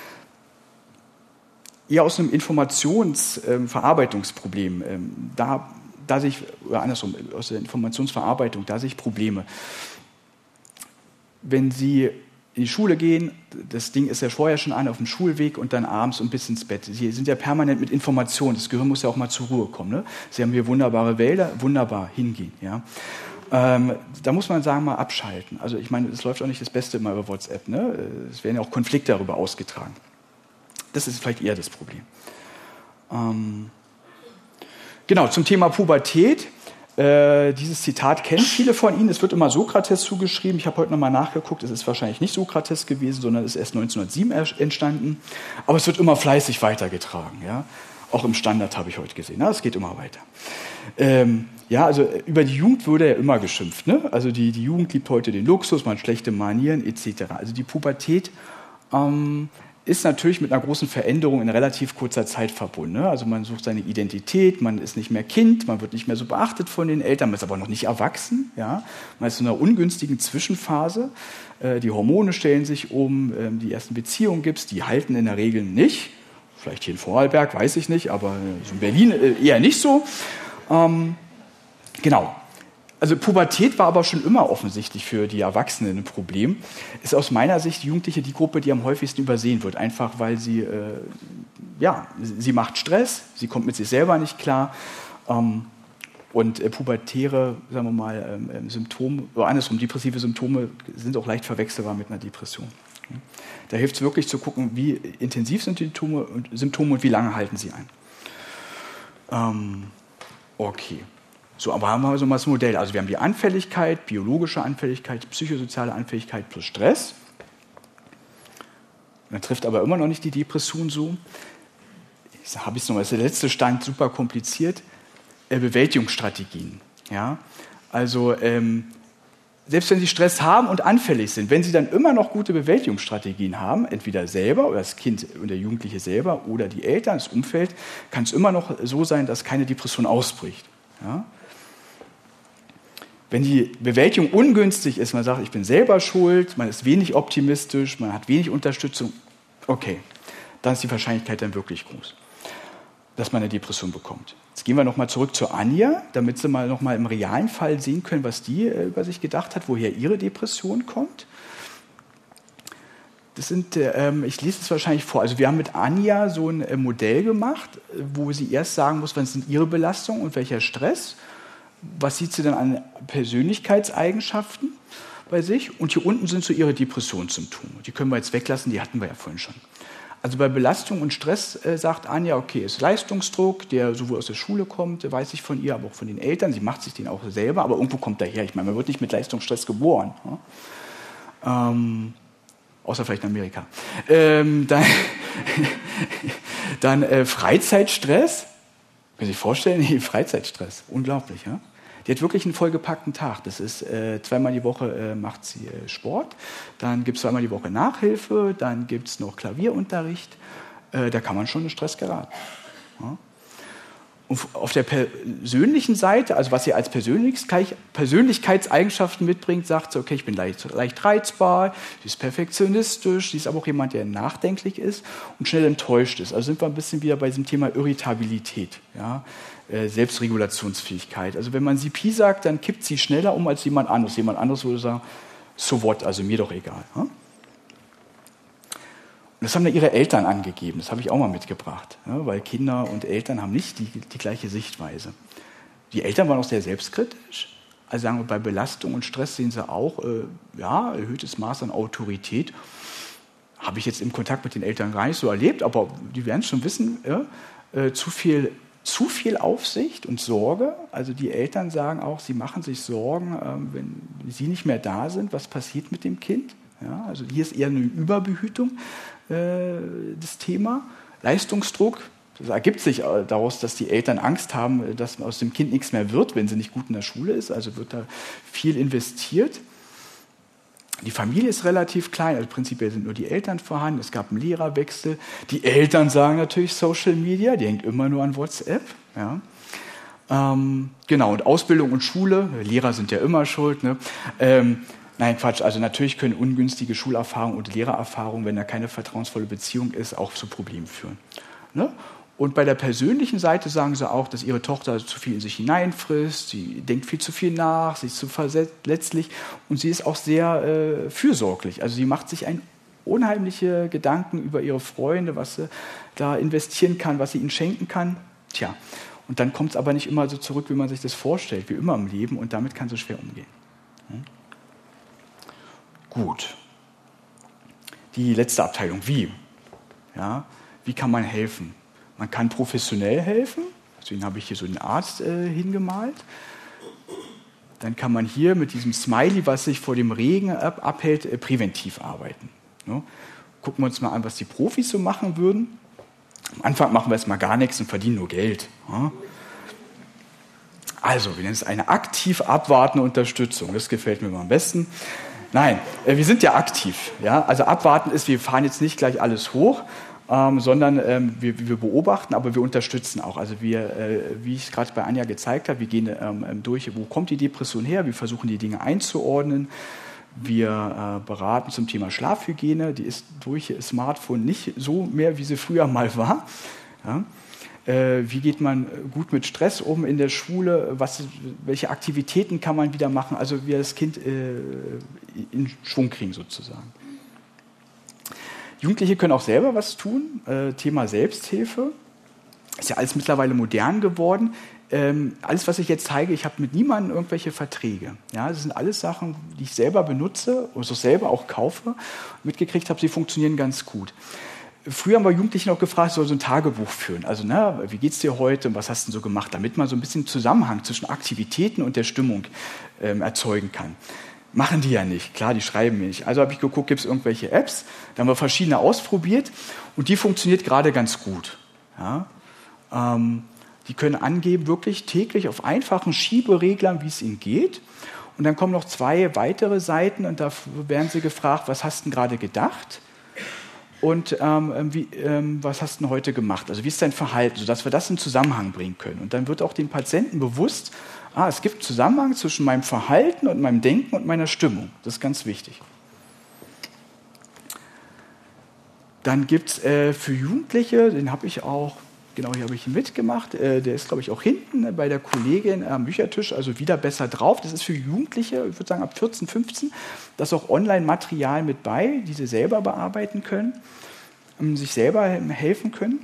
Eher aus einem Informationsverarbeitungsproblem. Ähm, da Da sehe ich, oder andersrum, aus der Informationsverarbeitung, da sehe ich Probleme. Wenn Sie in die Schule gehen, das Ding ist ja vorher schon an, auf dem Schulweg, und dann abends und bis ins Bett. Sie sind ja permanent mit Informationen, das Gehirn muss ja auch mal zur Ruhe kommen. Ne? Sie haben hier wunderbare Wälder, wunderbar hingehen. Ja? Ähm, da muss man sagen, mal abschalten. Also ich meine, es läuft auch nicht das Beste immer über WhatsApp. Ne? Es werden ja auch Konflikte darüber ausgetragen. Das ist vielleicht eher das Problem. Ähm Genau, zum Thema Pubertät. Äh, dieses Zitat kennen viele von Ihnen. Es wird immer Sokrates zugeschrieben. Ich habe heute nochmal nachgeguckt. Es ist wahrscheinlich nicht Sokrates gewesen, sondern es ist erst neunzehnhundertsieben entstanden. Aber es wird immer fleißig weitergetragen. Ja? Auch im Standard habe ich heute gesehen. Na, es geht immer weiter. Ähm, ja, also über die Jugend wurde ja immer geschimpft. Ne? Also die, die Jugend liebt heute den Luxus, man hat schlechte Manieren et cetera. Also die Pubertät ähm, ist natürlich mit einer großen Veränderung in relativ kurzer Zeit verbunden. Ne? Also man sucht seine Identität, man ist nicht mehr Kind, man wird nicht mehr so beachtet von den Eltern, man ist aber noch nicht erwachsen. Ja? Man ist in einer ungünstigen Zwischenphase. Äh, die Hormone stellen sich um, äh, die ersten Beziehungen gibt es, die halten in der Regel nicht. Vielleicht hier in Vorarlberg, weiß ich nicht, aber in Berlin äh, eher nicht so. Ähm, genau. Also Pubertät war aber schon immer offensichtlich für die Erwachsenen ein Problem. Ist aus meiner Sicht die Jugendliche die Gruppe, die am häufigsten übersehen wird. Einfach weil sie, äh, ja, sie macht Stress, sie kommt mit sich selber nicht klar. Ähm, und äh, pubertäre, sagen wir mal, ähm, Symptome, oder andersrum, depressive Symptome sind auch leicht verwechselbar mit einer Depression. Da hilft es wirklich zu gucken, wie intensiv sind die Symptome und, Symptome und wie lange halten sie ein. Ähm, okay. So, aber haben wir so mal das Modell. Also wir haben die Anfälligkeit, biologische Anfälligkeit, psychosoziale Anfälligkeit plus Stress. Dann trifft aber immer noch nicht die Depression so. Ich habe es nochmal, das ist der letzte Stand, super kompliziert. Äh, Bewältigungsstrategien. Ja? Also ähm, selbst wenn Sie Stress haben und anfällig sind, wenn Sie dann immer noch gute Bewältigungsstrategien haben, entweder selber oder das Kind und der Jugendliche selber oder die Eltern, das Umfeld, kann es immer noch so sein, dass keine Depression ausbricht. Ja? Wenn die Bewältigung ungünstig ist, man sagt, ich bin selber schuld, man ist wenig optimistisch, man hat wenig Unterstützung, okay, dann ist die Wahrscheinlichkeit dann wirklich groß, dass man eine Depression bekommt. Jetzt gehen wir nochmal zurück zu Anja, damit Sie mal nochmal im realen Fall sehen können, was die äh, über sich gedacht hat, woher ihre Depression kommt. Das sind, ähm, ich lese es wahrscheinlich vor, also wir haben mit Anja so ein äh, Modell gemacht, wo sie erst sagen muss, was sind ihre Belastungen und welcher Stress. Was sieht sie dann an Persönlichkeitseigenschaften? bei sich und hier unten sind so ihre Depressionssymptome. Die können wir jetzt weglassen, die hatten wir ja vorhin schon. Also bei Belastung und Stress äh, sagt Anja, okay, ist Leistungsdruck, der sowohl aus der Schule kommt, der weiß ich von ihr, aber auch von den Eltern. Sie macht sich den auch selber, aber irgendwo kommt er her. Ich meine, man wird nicht mit Leistungsstress geboren. Ja? Ähm, außer vielleicht in Amerika. Ähm, dann dann äh, Freizeitstress. Können Sie sich vorstellen? Nee, Freizeitstress. Unglaublich, ja? Die hat wirklich einen vollgepackten Tag. Das ist äh, zweimal die Woche äh, macht sie äh, Sport, dann gibt es zweimal die Woche Nachhilfe, dann gibt es noch Klavierunterricht. Äh, da kann man schon in Stress geraten. Ja. Und auf der persönlichen Seite, also was sie als Persönlichkeits- Persönlichkeitseigenschaften mitbringt, sagt sie, okay, ich bin leicht, leicht reizbar, sie ist perfektionistisch, sie ist aber auch jemand, der nachdenklich ist und schnell enttäuscht ist. Also sind wir ein bisschen wieder bei diesem Thema Irritabilität. Ja. Selbstregulationsfähigkeit. Also wenn man sie Pi sagt, dann kippt sie schneller um als jemand anderes. Jemand anderes würde sagen, so what, also mir doch egal. Und das haben da ihre Eltern angegeben, das habe ich auch mal mitgebracht, weil Kinder und Eltern haben nicht die, die gleiche Sichtweise. Die Eltern waren auch sehr selbstkritisch. Also sagen wir, bei Belastung und Stress sehen sie auch, äh, ja, erhöhtes Maß an Autorität. Habe ich jetzt im Kontakt mit den Eltern gar nicht so erlebt, aber die werden es schon wissen, ja, äh, zu viel Zu viel Aufsicht und Sorge, also die Eltern sagen auch, sie machen sich Sorgen, wenn sie nicht mehr da sind, was passiert mit dem Kind. Ja, also hier ist eher eine Überbehütung äh, das Thema. Leistungsdruck, das ergibt sich daraus, dass die Eltern Angst haben, dass aus dem Kind nichts mehr wird, wenn sie nicht gut in der Schule ist, also wird da viel investiert. Die Familie ist relativ klein, also prinzipiell sind nur die Eltern vorhanden, es gab einen Lehrerwechsel. Die Eltern sagen natürlich Social Media, die hängt immer nur an WhatsApp. Ja. Ähm, genau, und Ausbildung und Schule, Lehrer sind ja immer schuld. Ne? Ähm, nein, Quatsch, also natürlich können ungünstige Schulerfahrungen und Lehrererfahrungen, wenn da keine vertrauensvolle Beziehung ist, auch zu Problemen führen. Ne? Und bei der persönlichen Seite sagen sie auch, dass ihre Tochter zu viel in sich hineinfrisst, sie denkt viel zu viel nach, sie ist zu verletzlich und sie ist auch sehr äh, fürsorglich. Also sie macht sich ein unheimliche Gedanken über ihre Freunde, was sie da investieren kann, was sie ihnen schenken kann. Tja, und dann kommt es aber nicht immer so zurück, wie man sich das vorstellt, wie immer im Leben und damit kann sie schwer umgehen. Hm? Gut. Die letzte Abteilung, wie? Ja, wie kann man helfen? Man kann professionell helfen, deswegen habe ich hier so einen Arzt äh, hingemalt. Dann kann man hier mit diesem Smiley, was sich vor dem Regen ab, abhält, äh, präventiv arbeiten. Ne? Gucken wir uns mal an, was die Profis so machen würden. Am Anfang machen wir jetzt mal gar nichts und verdienen nur Geld. Ja? Also, wir nennen es eine aktiv abwartende Unterstützung. Das gefällt mir immer am besten. Nein, äh, wir sind ja aktiv. Ja? Also abwarten ist, wir fahren jetzt nicht gleich alles hoch, Ähm, sondern ähm, wir, wir beobachten, aber wir unterstützen auch. Also wir, äh, wie ich es gerade bei Anja gezeigt habe, wir gehen ähm, durch, wo kommt die Depression her, wir versuchen die Dinge einzuordnen, wir äh, beraten zum Thema Schlafhygiene, die ist durch Smartphone nicht so mehr, wie sie früher mal war. Ja? Äh, wie geht man gut mit Stress um in der Schule, was, welche Aktivitäten kann man wieder machen, also wir das Kind äh, in Schwung kriegen sozusagen. Jugendliche können auch selber was tun. Äh, Thema Selbsthilfe. Ist ja alles mittlerweile modern geworden. Ähm, alles, was ich jetzt zeige, ich habe mit niemandem irgendwelche Verträge. Ja, das sind alles Sachen, die ich selber benutze und so selber auch kaufe. Mitgekriegt habe, sie funktionieren ganz gut. Früher haben wir Jugendliche noch gefragt, soll so ein Tagebuch führen. Also, na, wie geht's dir heute und was hast du denn so gemacht? Damit man so ein bisschen Zusammenhang zwischen Aktivitäten und der Stimmung ähm, erzeugen kann. Machen die ja nicht. Klar, die schreiben mir nicht. Also habe ich geguckt, gibt es irgendwelche Apps? Da haben wir verschiedene ausprobiert und die funktioniert gerade ganz gut. Ja? Ähm, die können angeben, wirklich täglich auf einfachen Schiebereglern, wie es ihnen geht. Und dann kommen noch zwei weitere Seiten und da werden sie gefragt, was hast du denn gerade gedacht? Und ähm, wie, ähm, was hast du denn heute gemacht? Also wie ist dein Verhalten? Sodass wir das in Zusammenhang bringen können. Und dann wird auch dem Patienten bewusst, ah, es gibt einen Zusammenhang zwischen meinem Verhalten und meinem Denken und meiner Stimmung. Das ist ganz wichtig. Dann gibt es äh, für Jugendliche, den habe ich auch, genau hier habe ich ihn mitgemacht, äh, der ist, glaube ich, auch hinten äh, bei der Kollegin am Büchertisch, also wieder besser drauf. Das ist für Jugendliche, ich würde sagen ab vierzehn, fünfzehn, da ist auch Online-Material mit bei, die sie selber bearbeiten können, ähm, sich selber helfen können.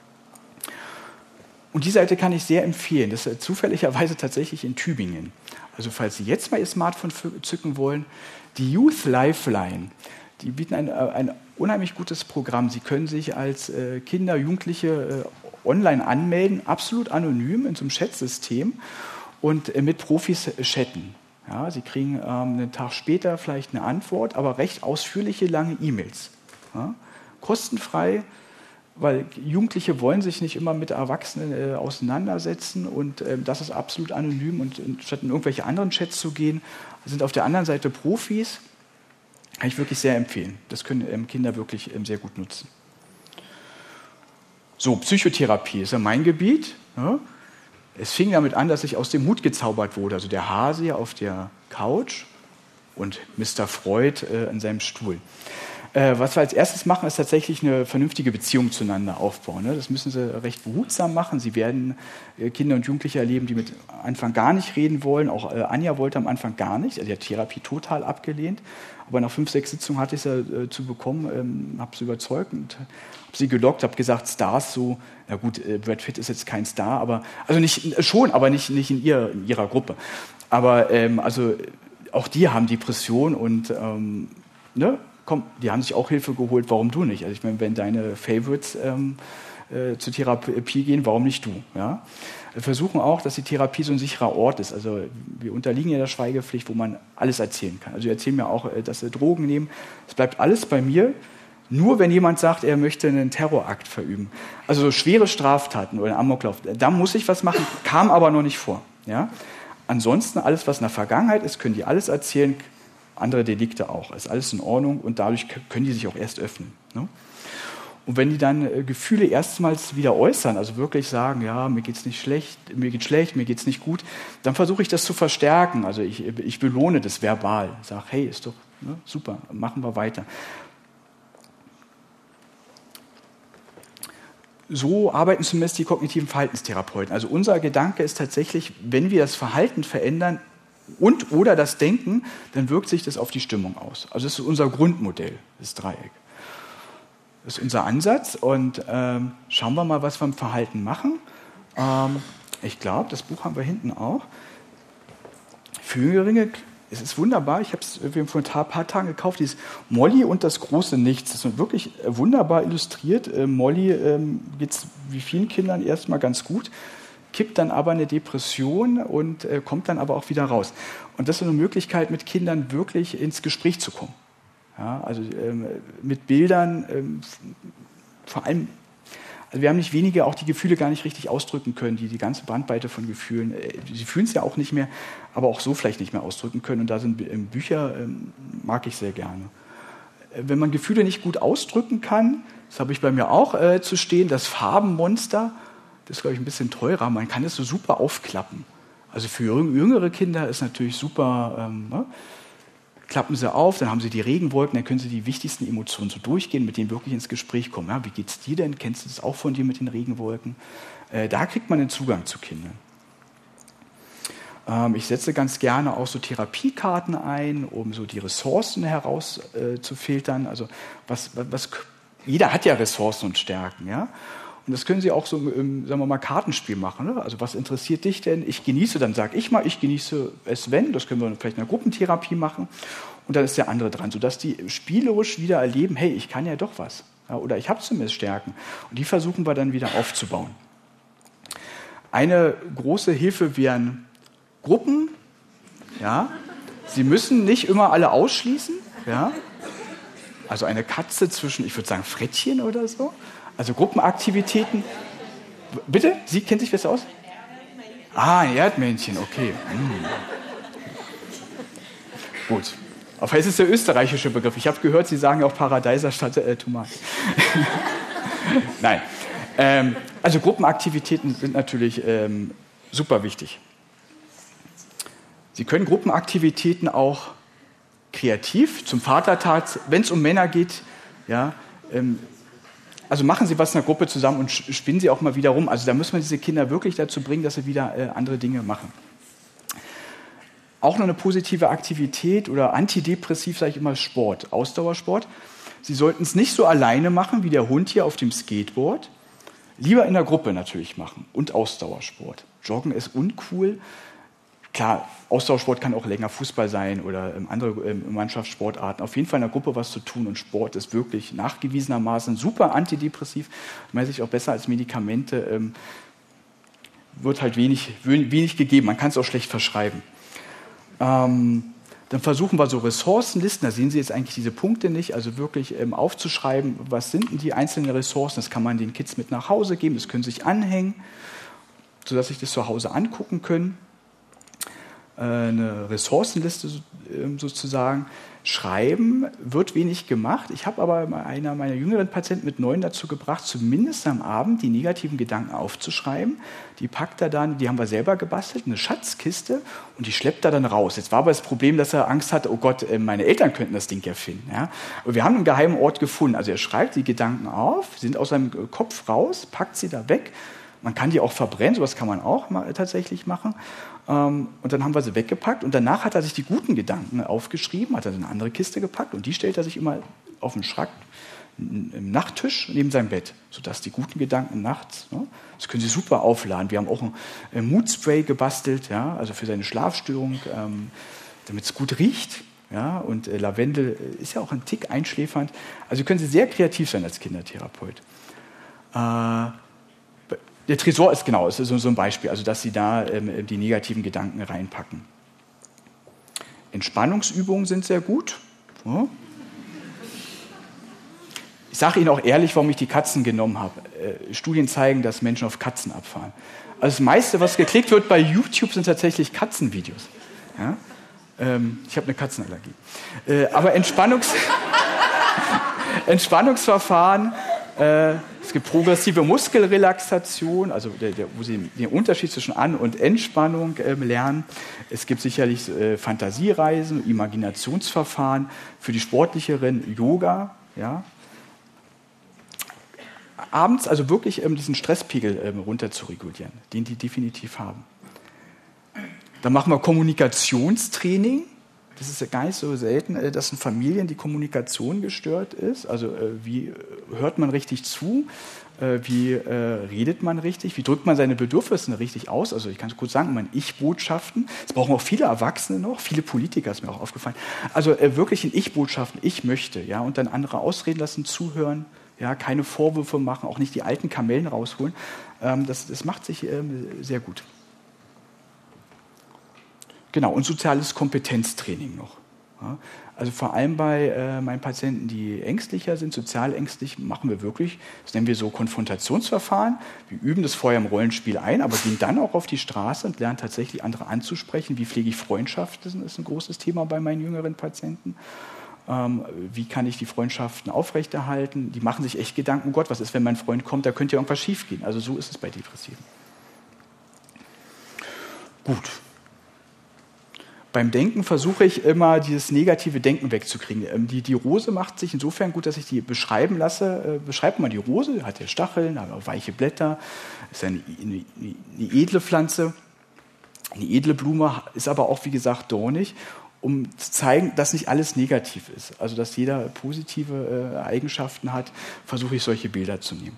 Und die Seite kann ich sehr empfehlen. Das ist zufälligerweise tatsächlich in Tübingen. Also falls Sie jetzt mal Ihr Smartphone zücken wollen, die Youth Lifeline, die bieten ein, ein unheimlich gutes Programm. Sie können sich als äh, Kinder, Jugendliche äh, online anmelden, absolut anonym in so einem Chatsystem und äh, mit Profis chatten. Ja, Sie kriegen ähm, einen Tag später vielleicht eine Antwort, aber recht ausführliche, lange E-Mails. Ja, kostenfrei, weil Jugendliche wollen sich nicht immer mit Erwachsenen äh, auseinandersetzen und äh, das ist absolut anonym und, und statt in irgendwelche anderen Chats zu gehen, sind auf der anderen Seite Profis. Kann ich wirklich sehr empfehlen. Das können ähm, Kinder wirklich ähm, sehr gut nutzen. So, Psychotherapie ist ja mein Gebiet. Ja. Es fing damit an, dass ich aus dem Hut gezaubert wurde. Also der Hase auf der Couch und Mister Freud äh, in seinem Stuhl. Äh, was wir als erstes machen, ist tatsächlich eine vernünftige Beziehung zueinander aufbauen. Ne? Das müssen sie recht behutsam machen. Sie werden äh, Kinder und Jugendliche erleben, die mit Anfang gar nicht reden wollen. Auch äh, Anja wollte am Anfang gar nicht. Also die hat Therapie total abgelehnt. Aber nach fünf, sechs Sitzungen hatte ich sie äh, zu bekommen, ähm, habe sie überzeugt und habe sie gelockt, habe gesagt, Stars so, na gut, äh, Brad Pitt ist jetzt kein Star, aber also nicht äh, schon, aber nicht, nicht in, ihr, in ihrer Gruppe. Aber ähm, also auch die haben Depressionen und ähm, ne? Komm, die haben sich auch Hilfe geholt, warum du nicht? Also ich meine, wenn deine Favorites ähm, äh, zur Therapie gehen, warum nicht du? Ja? Wir versuchen auch, dass die Therapie so ein sicherer Ort ist. Also wir unterliegen ja der Schweigepflicht, wo man alles erzählen kann. Also wir erzählen mir auch, dass sie Drogen nehmen. Es bleibt alles bei mir, nur wenn jemand sagt, er möchte einen Terrorakt verüben. Also so schwere Straftaten oder einen Amoklauf, da muss ich was machen, kam aber noch nicht vor. Ja? Ansonsten alles, was in der Vergangenheit ist, können die alles erzählen, andere Delikte auch. Ist alles in Ordnung und dadurch können die sich auch erst öffnen. Ne? Und wenn die dann äh, Gefühle erstmals wieder äußern, also wirklich sagen, ja, mir geht's nicht schlecht, mir geht's schlecht, mir geht's nicht gut, dann versuche ich das zu verstärken. Also ich, ich belohne das verbal. Ich sage, hey, ist doch ne, super, machen wir weiter. So arbeiten zumindest die kognitiven Verhaltenstherapeuten. Also unser Gedanke ist tatsächlich, wenn wir das Verhalten verändern, und oder das Denken, dann wirkt sich das auf die Stimmung aus. Also das ist unser Grundmodell, das Dreieck. Das ist unser Ansatz und ähm, schauen wir mal, was wir im Verhalten machen. Ähm, ich glaube, das Buch haben wir hinten auch. Für Jüngere, es ist wunderbar, ich habe es vor ein paar Tagen gekauft, dieses Molly und das große Nichts. Das ist wirklich wunderbar illustriert. Äh, Molly ähm, geht es wie vielen Kindern erstmal ganz gut, kippt dann aber eine Depression und äh, kommt dann aber auch wieder raus. Und das ist eine Möglichkeit, mit Kindern wirklich ins Gespräch zu kommen. Ja, also ähm, mit Bildern, ähm, vor allem, also wir haben nicht wenige auch die Gefühle gar nicht richtig ausdrücken können, die die ganze Bandbreite von Gefühlen, äh, sie fühlen es ja auch nicht mehr, aber auch so vielleicht nicht mehr ausdrücken können. Und da sind äh, Bücher, äh, mag ich sehr gerne. Äh, wenn man Gefühle nicht gut ausdrücken kann, das habe ich bei mir auch äh, zu stehen, das Farbenmonster, das ist, glaube ich, ein bisschen teurer. Man kann es so super aufklappen. Also für jüngere Kinder ist natürlich super, ähm, ne? Klappen sie auf, dann haben sie die Regenwolken, dann können sie die wichtigsten Emotionen so durchgehen, mit denen wirklich ins Gespräch kommen. Ja, wie geht's dir denn? Kennst du das auch von dir mit den Regenwolken? Äh, da kriegt man den Zugang zu Kindern. Ähm, ich setze ganz gerne auch so Therapiekarten ein, um so die Ressourcen herauszufiltern. Äh, also was, was, was, jeder hat ja Ressourcen und Stärken, ja. Und das können Sie auch so im, sagen wir mal, Kartenspiel machen. Ne? Also was interessiert dich denn? Ich genieße, dann sage ich mal, ich genieße es, wenn. Das können wir vielleicht in einer Gruppentherapie machen. Und dann ist der andere dran, sodass die spielerisch wieder erleben, hey, ich kann ja doch was. Ja, oder ich habe zumindest Stärken. Und die versuchen wir dann wieder aufzubauen. Eine große Hilfe wären Gruppen. Ja? Sie müssen nicht immer alle ausschließen. Ja? Also eine Katze zwischen, ich würde sagen, Frettchen oder so. Also Gruppenaktivitäten. Bitte? Sie kennt sich besser aus? Ah, ein Erdmännchen, okay. Hm. Gut. Auf es ist der österreichische Begriff. Ich habe gehört, Sie sagen auch Paradeiser statt äh, Tomaten. Nein. Ähm, also Gruppenaktivitäten sind natürlich ähm, super wichtig. Sie können Gruppenaktivitäten auch kreativ, zum Vatertag, wenn es um Männer geht, ja, ähm, also machen Sie was in der Gruppe zusammen und spinnen Sie auch mal wieder rum. Also da müssen wir diese Kinder wirklich dazu bringen, dass sie wieder äh, andere Dinge machen. Auch noch eine positive Aktivität oder antidepressiv, sage ich immer, Sport, Ausdauersport. Sie sollten es nicht so alleine machen wie der Hund hier auf dem Skateboard. Lieber in der Gruppe natürlich machen und Ausdauersport. Joggen ist uncool. klar, Austauschsport kann auch länger Fußball sein oder ähm, andere ähm, Mannschaftssportarten. Auf jeden Fall in der Gruppe was zu tun und Sport ist wirklich nachgewiesenermaßen super antidepressiv, meistens auch besser als Medikamente, ähm, wird halt wenig, wenig gegeben, man kann es auch schlecht verschreiben. Ähm, Dann versuchen wir so Ressourcenlisten, da sehen Sie jetzt eigentlich diese Punkte nicht, also wirklich ähm, aufzuschreiben, was sind denn die einzelnen Ressourcen, das kann man den Kids mit nach Hause geben, das können sie sich anhängen, sodass sie das zu Hause angucken können. Äh, eine Ressourcenliste äh, sozusagen. Schreiben wird wenig gemacht. Ich habe aber einer meiner jüngeren Patienten mit neun dazu gebracht, zumindest am Abend die negativen Gedanken aufzuschreiben. Die packt er dann, die haben wir selber gebastelt, eine Schatzkiste und die schleppt er dann raus. Jetzt war aber das Problem, dass er Angst hatte, oh Gott, meine Eltern könnten das Ding ja finden. Ja? Aber wir haben einen geheimen Ort gefunden. Also er schreibt die Gedanken auf, sind aus seinem Kopf raus, packt sie da weg. Man kann die auch verbrennen, sowas kann man auch mal tatsächlich machen. Und dann haben wir sie weggepackt und danach hat er sich die guten Gedanken aufgeschrieben, hat er in eine andere Kiste gepackt und die stellt er sich immer auf den Schrank, im Nachttisch neben seinem Bett, sodass die guten Gedanken nachts, ne, das können Sie super aufladen. Wir haben auch ein Moodspray gebastelt, ja, also für seine Schlafstörung, ähm, damit es gut riecht. Ja, und äh, Lavendel ist ja auch ein Tick einschläfernd. Also können Sie sehr kreativ sein als Kindertherapeut. Äh, Der Tresor ist genau, ist so, so ein Beispiel, also dass Sie da ähm, die negativen Gedanken reinpacken. Entspannungsübungen sind sehr gut. Ja. Ich sage Ihnen auch ehrlich, warum ich die Katzen genommen habe. Äh, Studien zeigen, dass Menschen auf Katzen abfahren. Also das meiste, was geklickt wird bei YouTube, sind tatsächlich Katzenvideos. Ja? Ähm, ich habe eine Katzenallergie. Äh, aber Entspannungs Entspannungsverfahren, äh, es gibt progressive Muskelrelaxation, also der, der, wo Sie den Unterschied zwischen An- und Entspannung äh, lernen. Es gibt sicherlich äh, Fantasiereisen, Imaginationsverfahren für die Sportlicheren, Yoga. Ja. Abends also wirklich ähm, diesen Stresspegel ähm, runter zu regulieren, den die definitiv haben. Dann machen wir Kommunikationstraining. Das ist ja gar nicht so selten, äh, dass in Familien die Kommunikation gestört ist. Also äh, wie hört man richtig zu? Äh, wie äh, redet man richtig? Wie drückt man seine Bedürfnisse richtig aus? Also ich kann es kurz sagen, man Ich-Botschaften. Das brauchen auch viele Erwachsene noch, viele Politiker, ist mir auch aufgefallen. Also äh, wirklich in Ich-Botschaften, ich möchte, ja, und dann andere ausreden lassen, zuhören, ja, keine Vorwürfe machen, auch nicht die alten Kamellen rausholen. Ähm, das, das macht sich ähm, sehr gut. Genau, und soziales Kompetenztraining noch. Ja, also vor allem bei äh, meinen Patienten, die ängstlicher sind, sozial ängstlich, machen wir wirklich, das nennen wir so Konfrontationsverfahren. Wir üben das vorher im Rollenspiel ein, aber gehen dann auch auf die Straße und lernen tatsächlich andere anzusprechen. Wie pflege ich Freundschaften? Das ist ein großes Thema bei meinen jüngeren Patienten. Ähm, wie kann ich die Freundschaften aufrechterhalten? Die machen sich echt Gedanken, oh Gott, was ist, wenn mein Freund kommt, da könnte ja irgendwas schiefgehen. Also so ist es bei Depressiven. Gut. Beim Denken versuche ich immer, dieses negative Denken wegzukriegen. Die, die Rose macht sich insofern gut, dass ich die beschreiben lasse. Beschreibt mal die Rose, hat ja Stacheln, hat auch weiche Blätter, ist eine, eine, eine edle Pflanze, eine edle Blume, ist aber auch, wie gesagt, dornig, um zu zeigen, dass nicht alles negativ ist. Also, dass jeder positive äh, Eigenschaften hat, versuche ich, solche Bilder zu nehmen.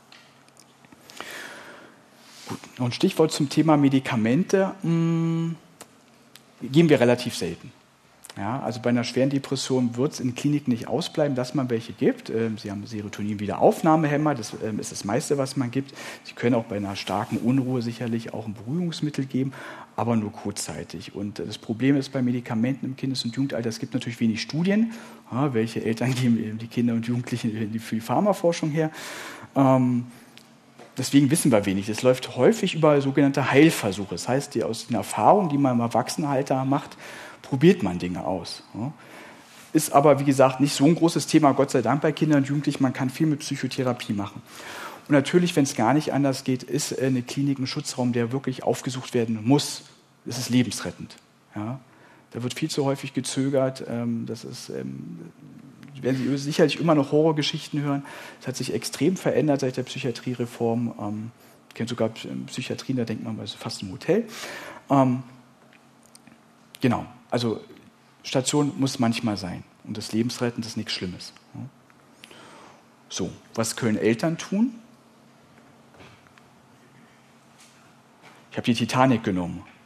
Gut, noch ein Stichwort zum Thema Medikamente. Hm. Geben wir relativ selten. Ja, also bei einer schweren Depression wird es in Kliniken nicht ausbleiben, dass man welche gibt. Ähm, Sie haben Serotonin-Wiederaufnahmehemmer, das ähm, ist das meiste, was man gibt. Sie können auch bei einer starken Unruhe sicherlich auch ein Beruhigungsmittel geben, aber nur kurzzeitig. Und das Problem ist bei Medikamenten im Kindes- und Jugendalter, es gibt natürlich wenig Studien. Ja, welche Eltern geben die Kinder und Jugendlichen für die Pharmaforschung her? Ähm, Deswegen wissen wir wenig. Das läuft häufig über sogenannte Heilversuche. Das heißt, die, aus den Erfahrungen, die man im Erwachsenenalter macht, probiert man Dinge aus. Ist aber, wie gesagt, nicht so ein großes Thema, Gott sei Dank, bei Kindern und Jugendlichen. Man kann viel mit Psychotherapie machen. Und natürlich, wenn es gar nicht anders geht, ist eine Klinik ein Schutzraum, der wirklich aufgesucht werden muss. Das ist lebensrettend. Ja? Da wird viel zu häufig gezögert. Das ist... werden Sie sicherlich immer noch Horrorgeschichten hören. Es hat sich extrem verändert seit der Psychiatriereform. Ähm, ich kenne sogar Psychiatrien, da denkt man, das ist fast ein Hotel. Ähm, genau, also Station muss manchmal sein. Und das Lebensretten ist nichts Schlimmes. So, was können Eltern tun? Ich habe die Titanic genommen.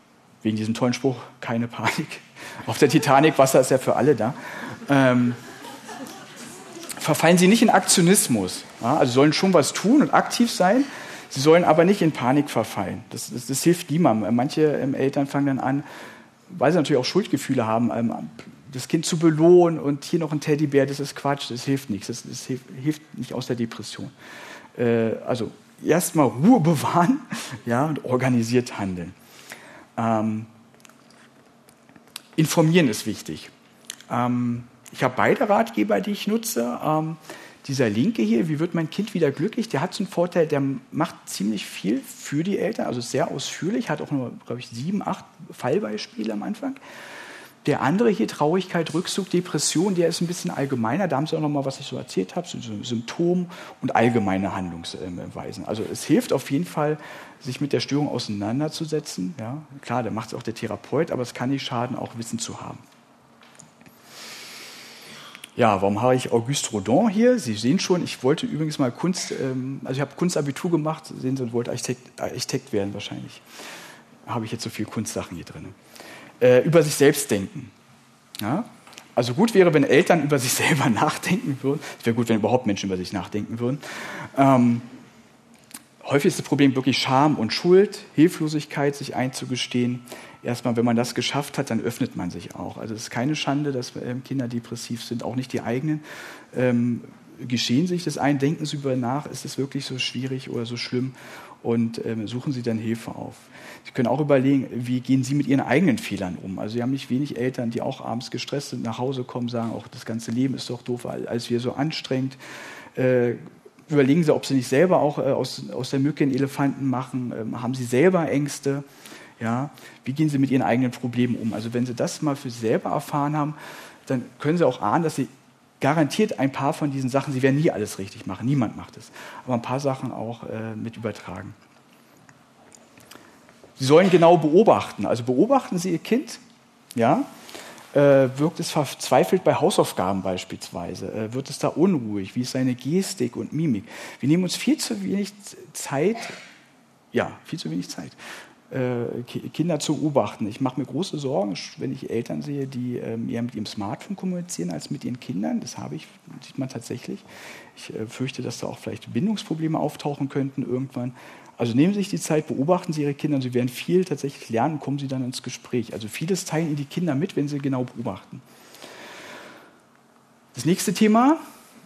wegen diesem tollen Spruch, keine Panik. Auf der Titanic, Wasser ist ja für alle da. Ähm, verfallen Sie nicht in Aktionismus. Ja? Also sollen schon was tun und aktiv sein, sie sollen aber nicht in Panik verfallen. Das, das, das hilft niemandem. Manche ähm, Eltern fangen dann an, weil sie natürlich auch Schuldgefühle haben, ähm, das Kind zu belohnen und hier noch ein Teddybär, das ist Quatsch, das hilft nichts, das, das hilft, hilft nicht aus der Depression. Äh, also erstmal Ruhe bewahren, ja, und organisiert handeln. Ähm, informieren ist wichtig. Ähm, ich habe beide Ratgeber, die ich nutze. Ähm, dieser linke hier, wie wird mein Kind wieder glücklich, der hat so einen Vorteil, der macht ziemlich viel für die Eltern, also sehr ausführlich, hat auch nur, glaube ich, sieben, acht Fallbeispiele am Anfang. Der andere hier, Traurigkeit, Rückzug, Depression, der ist ein bisschen allgemeiner. Da haben Sie auch noch mal, was ich so erzählt habe, so Symptome und allgemeine Handlungsweisen. Also es hilft auf jeden Fall, sich mit der Störung auseinanderzusetzen. Ja, klar, da macht es auch der Therapeut, aber es kann nicht schaden, auch Wissen zu haben. Ja, warum habe ich Auguste Rodin hier? Sie sehen schon, ich wollte übrigens mal Kunst, ähm, also ich habe Kunstabitur gemacht, sehen Sie, und wollte Architekt, Architekt werden wahrscheinlich. Habe ich jetzt so viele Kunstsachen hier drin. Äh, über sich selbst denken. Ja? Also gut wäre, wenn Eltern über sich selber nachdenken würden. Es wäre gut, wenn überhaupt Menschen über sich nachdenken würden. Ähm, häufig ist das Problem wirklich Scham und Schuld, Hilflosigkeit, sich einzugestehen. Erstmal, wenn man das geschafft hat, dann öffnet man sich auch. Also es ist keine Schande, dass ähm, Kinder depressiv sind, auch nicht die eigenen. Ähm, geschehen sich das ein, denken Sie über nach, ist es wirklich so schwierig oder so schlimm, und ähm, suchen Sie dann Hilfe auf. Sie können auch überlegen, wie gehen Sie mit Ihren eigenen Fehlern um. Also Sie haben nicht wenig Eltern, die auch abends gestresst sind, nach Hause kommen, sagen, auch das ganze Leben ist doch doof, als wir so anstrengend. Äh, überlegen Sie, ob Sie nicht selber auch äh, aus, aus der Mücke einen Elefanten machen. Ähm, haben Sie selber Ängste? Ja? Wie gehen Sie mit Ihren eigenen Problemen um? Also wenn Sie das mal für sich selber erfahren haben, dann können Sie auch ahnen, dass Sie garantiert ein paar von diesen Sachen, Sie werden nie alles richtig machen, niemand macht es, aber ein paar Sachen auch äh, mit übertragen. Sie sollen genau beobachten, also beobachten Sie Ihr Kind, ja, äh, wirkt es verzweifelt bei Hausaufgaben beispielsweise, äh, wird es da unruhig, wie ist seine Gestik und Mimik. Wir nehmen uns viel zu wenig Zeit, ja, viel zu wenig Zeit, Kinder zu beobachten. Ich mache mir große Sorgen, wenn ich Eltern sehe, die ähm, eher mit ihrem Smartphone kommunizieren als mit ihren Kindern. Das habe ich, sieht man tatsächlich. Ich äh, fürchte, dass da auch vielleicht Bindungsprobleme auftauchen könnten irgendwann. Also nehmen Sie sich die Zeit, beobachten Sie Ihre Kinder und Sie werden viel tatsächlich lernen und kommen Sie dann ins Gespräch. Also vieles teilen Ihnen die Kinder mit, wenn Sie genau beobachten. Das nächste Thema,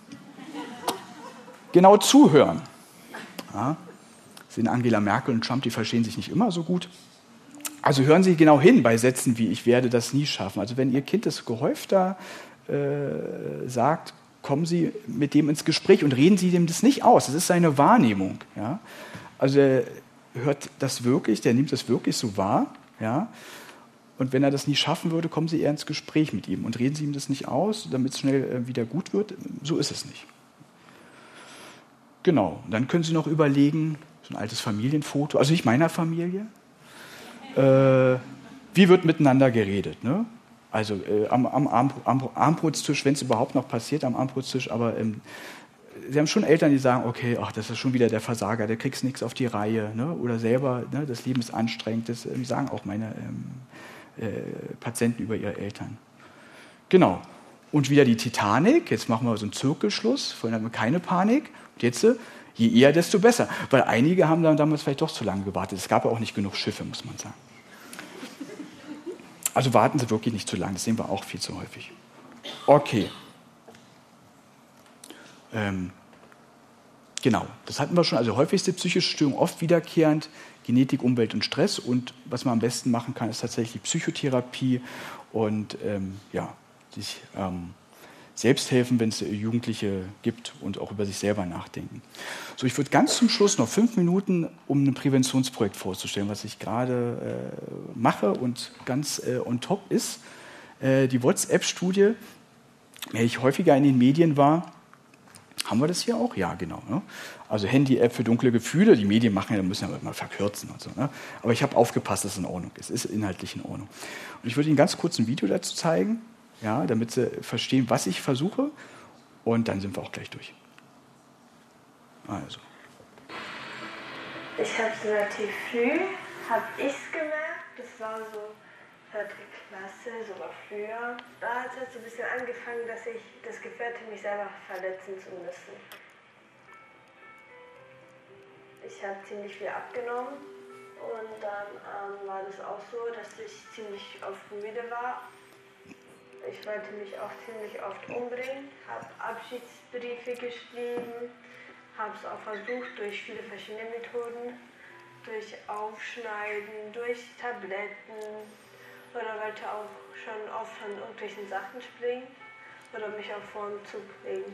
genau zuhören. Ja. Sind Angela Merkel und Trump, die verstehen sich nicht immer so gut. Also hören Sie genau hin bei Sätzen wie, ich werde das nie schaffen. Also wenn Ihr Kind das gehäufter äh, sagt, kommen Sie mit dem ins Gespräch und reden Sie dem das nicht aus. Das ist seine Wahrnehmung. Ja? Also er hört das wirklich, der nimmt das wirklich so wahr. Ja? Und wenn er das nie schaffen würde, kommen Sie eher ins Gespräch mit ihm und reden Sie ihm das nicht aus, damit es schnell äh, wieder gut wird. So ist es nicht. Genau, und dann können Sie noch überlegen, so ein altes Familienfoto, also nicht meiner Familie. Äh, wie wird miteinander geredet? Ne? Also äh, am, am, Arm, am Armbrotstisch, wenn es überhaupt noch passiert, am Armbrotstisch, aber ähm, Sie haben schon Eltern, die sagen, okay, ach, das ist schon wieder der Versager, der kriegt nichts auf die Reihe. Ne? Oder selber, ne, das Leben ist anstrengend. Das ähm, sagen auch meine ähm, äh, Patienten über ihre Eltern. Genau. Und wieder die Titanic, jetzt machen wir so einen Zirkelschluss, vorhin hatten wir keine Panik. Und jetzt, je eher, desto besser. Weil einige haben dann damals vielleicht doch zu lange gewartet. Es gab ja auch nicht genug Schiffe, muss man sagen. Also warten Sie wirklich nicht zu lange, das sehen wir auch viel zu häufig. Okay. Ähm, genau, das hatten wir schon. Also häufigste psychische Störung, oft wiederkehrend, Genetik, Umwelt und Stress. Und was man am besten machen kann, ist tatsächlich Psychotherapie und ähm, ja, sich ähm, selbst helfen, wenn es Jugendliche gibt und auch über sich selber nachdenken. So, ich würde ganz zum Schluss noch fünf Minuten, um ein Präventionsprojekt vorzustellen, was ich gerade äh, mache und ganz äh, on top ist. Äh, die WhatsApp-Studie, wenn ich häufiger in den Medien war, haben wir das hier auch? Ja, genau. Ne? Also Handy-App für dunkle Gefühle. Die Medien machen ja, müssen ja mal verkürzen und so. Ne? Aber ich habe aufgepasst, dass es in Ordnung ist. Es ist inhaltlich in Ordnung. Und ich würde Ihnen ganz kurz ein Video dazu zeigen, ja, damit Sie verstehen, was ich versuche. Und dann sind wir auch gleich durch. Also. Ich habe relativ früh, habe ich es gemerkt, das war so vierte Klasse, sogar früher. Da hat es so ein bisschen angefangen, dass ich das Gefühl hatte, mich selber verletzen zu müssen. Ich habe ziemlich viel abgenommen und dann ähm, war das auch so, dass ich ziemlich oft müde war. Ich wollte mich auch ziemlich oft umbringen, habe Abschiedsbriefe geschrieben, habe es auch versucht durch viele verschiedene Methoden, durch Aufschneiden, durch Tabletten oder wollte auch schon oft von irgendwelchen Sachen springen oder mich auch vor den Zug legen.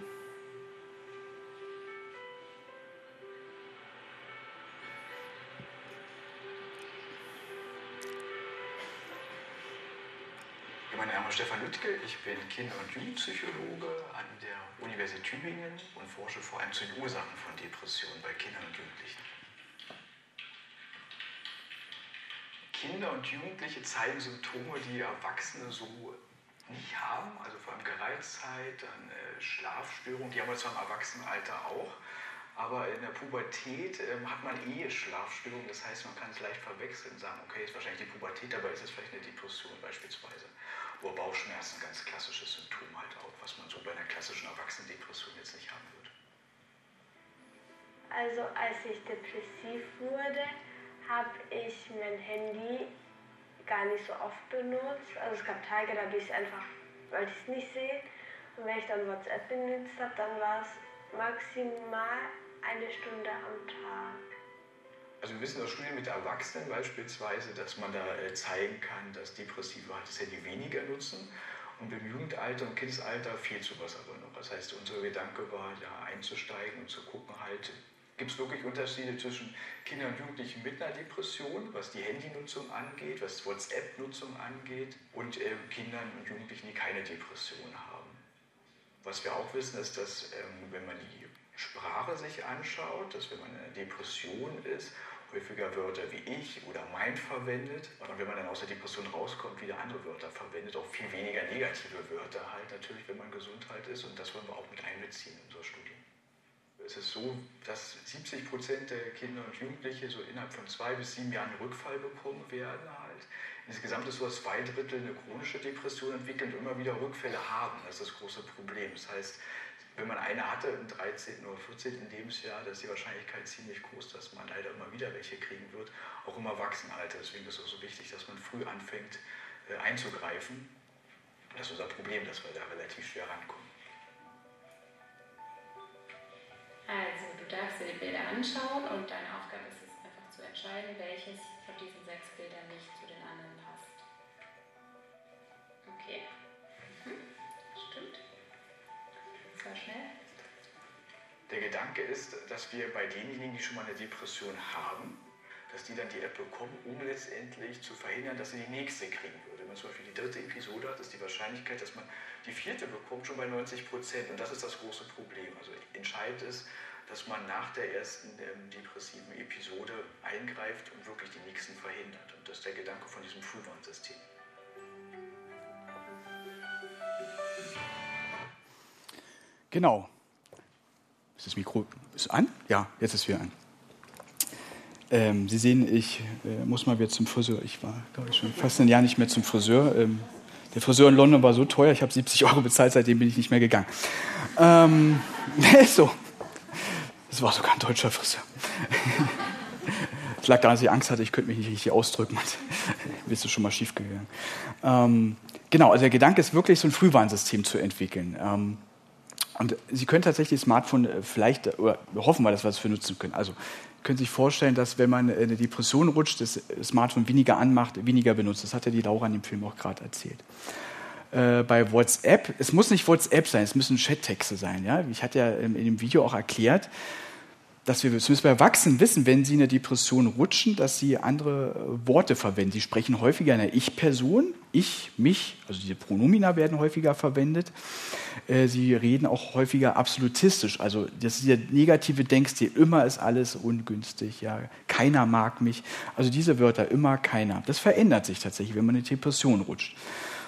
Mein Name ist Stefan Lüttke, ich bin Kinder- und Jugendpsychologe an der Universität Tübingen und forsche vor allem zu den Ursachen von Depressionen bei Kindern und Jugendlichen. Kinder und Jugendliche zeigen Symptome, die Erwachsene so nicht haben, also vor allem Gereiztheit, dann äh, Schlafstörungen, die haben wir zwar im Erwachsenenalter auch, aber in der Pubertät ähm, hat man eh Schlafstörungen, das heißt, man kann es leicht verwechseln und sagen, okay, ist wahrscheinlich die Pubertät, aber ist es vielleicht eine Depression beispielsweise. Oder Bauchschmerzen, ganz klassisches Symptom halt auch, was man so bei einer klassischen Erwachsenendepression jetzt nicht haben würde. Also als ich depressiv wurde, habe ich mein Handy gar nicht so oft benutzt. Also es gab Tage, da habe ich es einfach, wollte ich es nicht sehen. Und wenn ich dann WhatsApp benutzt habe, dann war es maximal eine Stunde am Tag. Also wir wissen aus Studien mit Erwachsenen beispielsweise, dass man da äh, zeigen kann, dass Depressive halt das Handy weniger nutzen. Und im Jugendalter und Kindesalter fehlt sowas aber noch. Das heißt, unser Gedanke war, da einzusteigen und zu gucken, halt, gibt es wirklich Unterschiede zwischen Kindern und Jugendlichen mit einer Depression, was die Handynutzung angeht, was WhatsApp-Nutzung angeht, und äh, Kindern und Jugendlichen, die keine Depression haben. Was wir auch wissen, ist, dass ähm, wenn man die Sprache sich anschaut, dass wenn man in einer Depression ist, häufiger Wörter wie ich oder mein verwendet. Und wenn man dann aus der Depression rauskommt, wieder andere Wörter verwendet, auch viel weniger negative Wörter halt natürlich, wenn man gesund halt ist. Und das wollen wir auch mit einbeziehen in unserer Studie. Es ist so, dass siebzig Prozent der Kinder und Jugendliche so innerhalb von zwei bis sieben Jahren einen Rückfall bekommen werden halt. Insgesamt ist so, dass zwei Drittel eine chronische Depression entwickeln und immer wieder Rückfälle haben. Das ist das große Problem. Das heißt, wenn man eine hatte im dreizehnten oder vierzehnten Lebensjahr, da ist die Wahrscheinlichkeit ziemlich groß, dass man leider immer wieder welche kriegen wird, auch im Erwachsenenalter. Deswegen ist es auch so wichtig, dass man früh anfängt äh, einzugreifen. Das ist unser Problem, dass wir da relativ schwer rankommen. Also, du darfst dir die Bilder anschauen und deine Aufgabe ist es einfach zu entscheiden, welches von diesen sechs Bildern nicht zu den anderen passt. Okay. Mhm. Stimmt. Das war schnell. Der Gedanke ist, dass wir bei denjenigen, die schon mal eine Depression haben, dass die dann die App bekommen, um letztendlich zu verhindern, dass sie die nächste kriegen würde. Wenn man zum Beispiel die dritte Episode hat, ist die Wahrscheinlichkeit, dass man die vierte bekommt, schon bei neunzig Prozent. Und das ist das große Problem. Also entscheidend ist, dass man nach der ersten ähm, depressiven Episode eingreift und wirklich die nächsten verhindert. Und das ist der Gedanke von diesem Frühwarnsystem. Genau. Ist das Mikro ist an? Ja, jetzt ist es wieder an. Ähm, Sie sehen, ich äh, muss mal wieder zum Friseur. Ich war, glaube ich, schon fast ein Jahr nicht mehr zum Friseur. Ähm, der Friseur in London war so teuer, ich habe siebzig Euro bezahlt, seitdem bin ich nicht mehr gegangen. Ähm, so. Das war sogar ein deutscher Friseur. Es lag daran, dass ich Angst hatte, ich könnte mich nicht richtig ausdrücken. Bist du schon mal schief gegangen. Ähm, genau, also der Gedanke ist wirklich, so ein Frühwarnsystem zu entwickeln. Ähm, und Sie können tatsächlich das Smartphone vielleicht, oder wir hoffen wir, dass wir das für nutzen können. Also können Sie sich vorstellen, dass wenn man in eine Depression rutscht, das Smartphone weniger anmacht, weniger benutzt. Das hat ja die Laura in dem Film auch gerade erzählt. Äh, bei WhatsApp, es muss nicht WhatsApp sein, es müssen Chattexte sein. Ja? Ich hatte ja in, in dem Video auch erklärt, dass wir, das müssen wir Erwachsenen wissen, wenn sie in eine Depression rutschen, dass sie andere Worte verwenden. Sie sprechen häufiger in der Ich-Person, ich, mich, also diese Pronomina werden häufiger verwendet. Sie reden auch häufiger absolutistisch, also das ist der negative Denkstil, immer ist alles ungünstig, ja, keiner mag mich. Also diese Wörter, immer, keiner, das verändert sich tatsächlich, wenn man in eine Depression rutscht.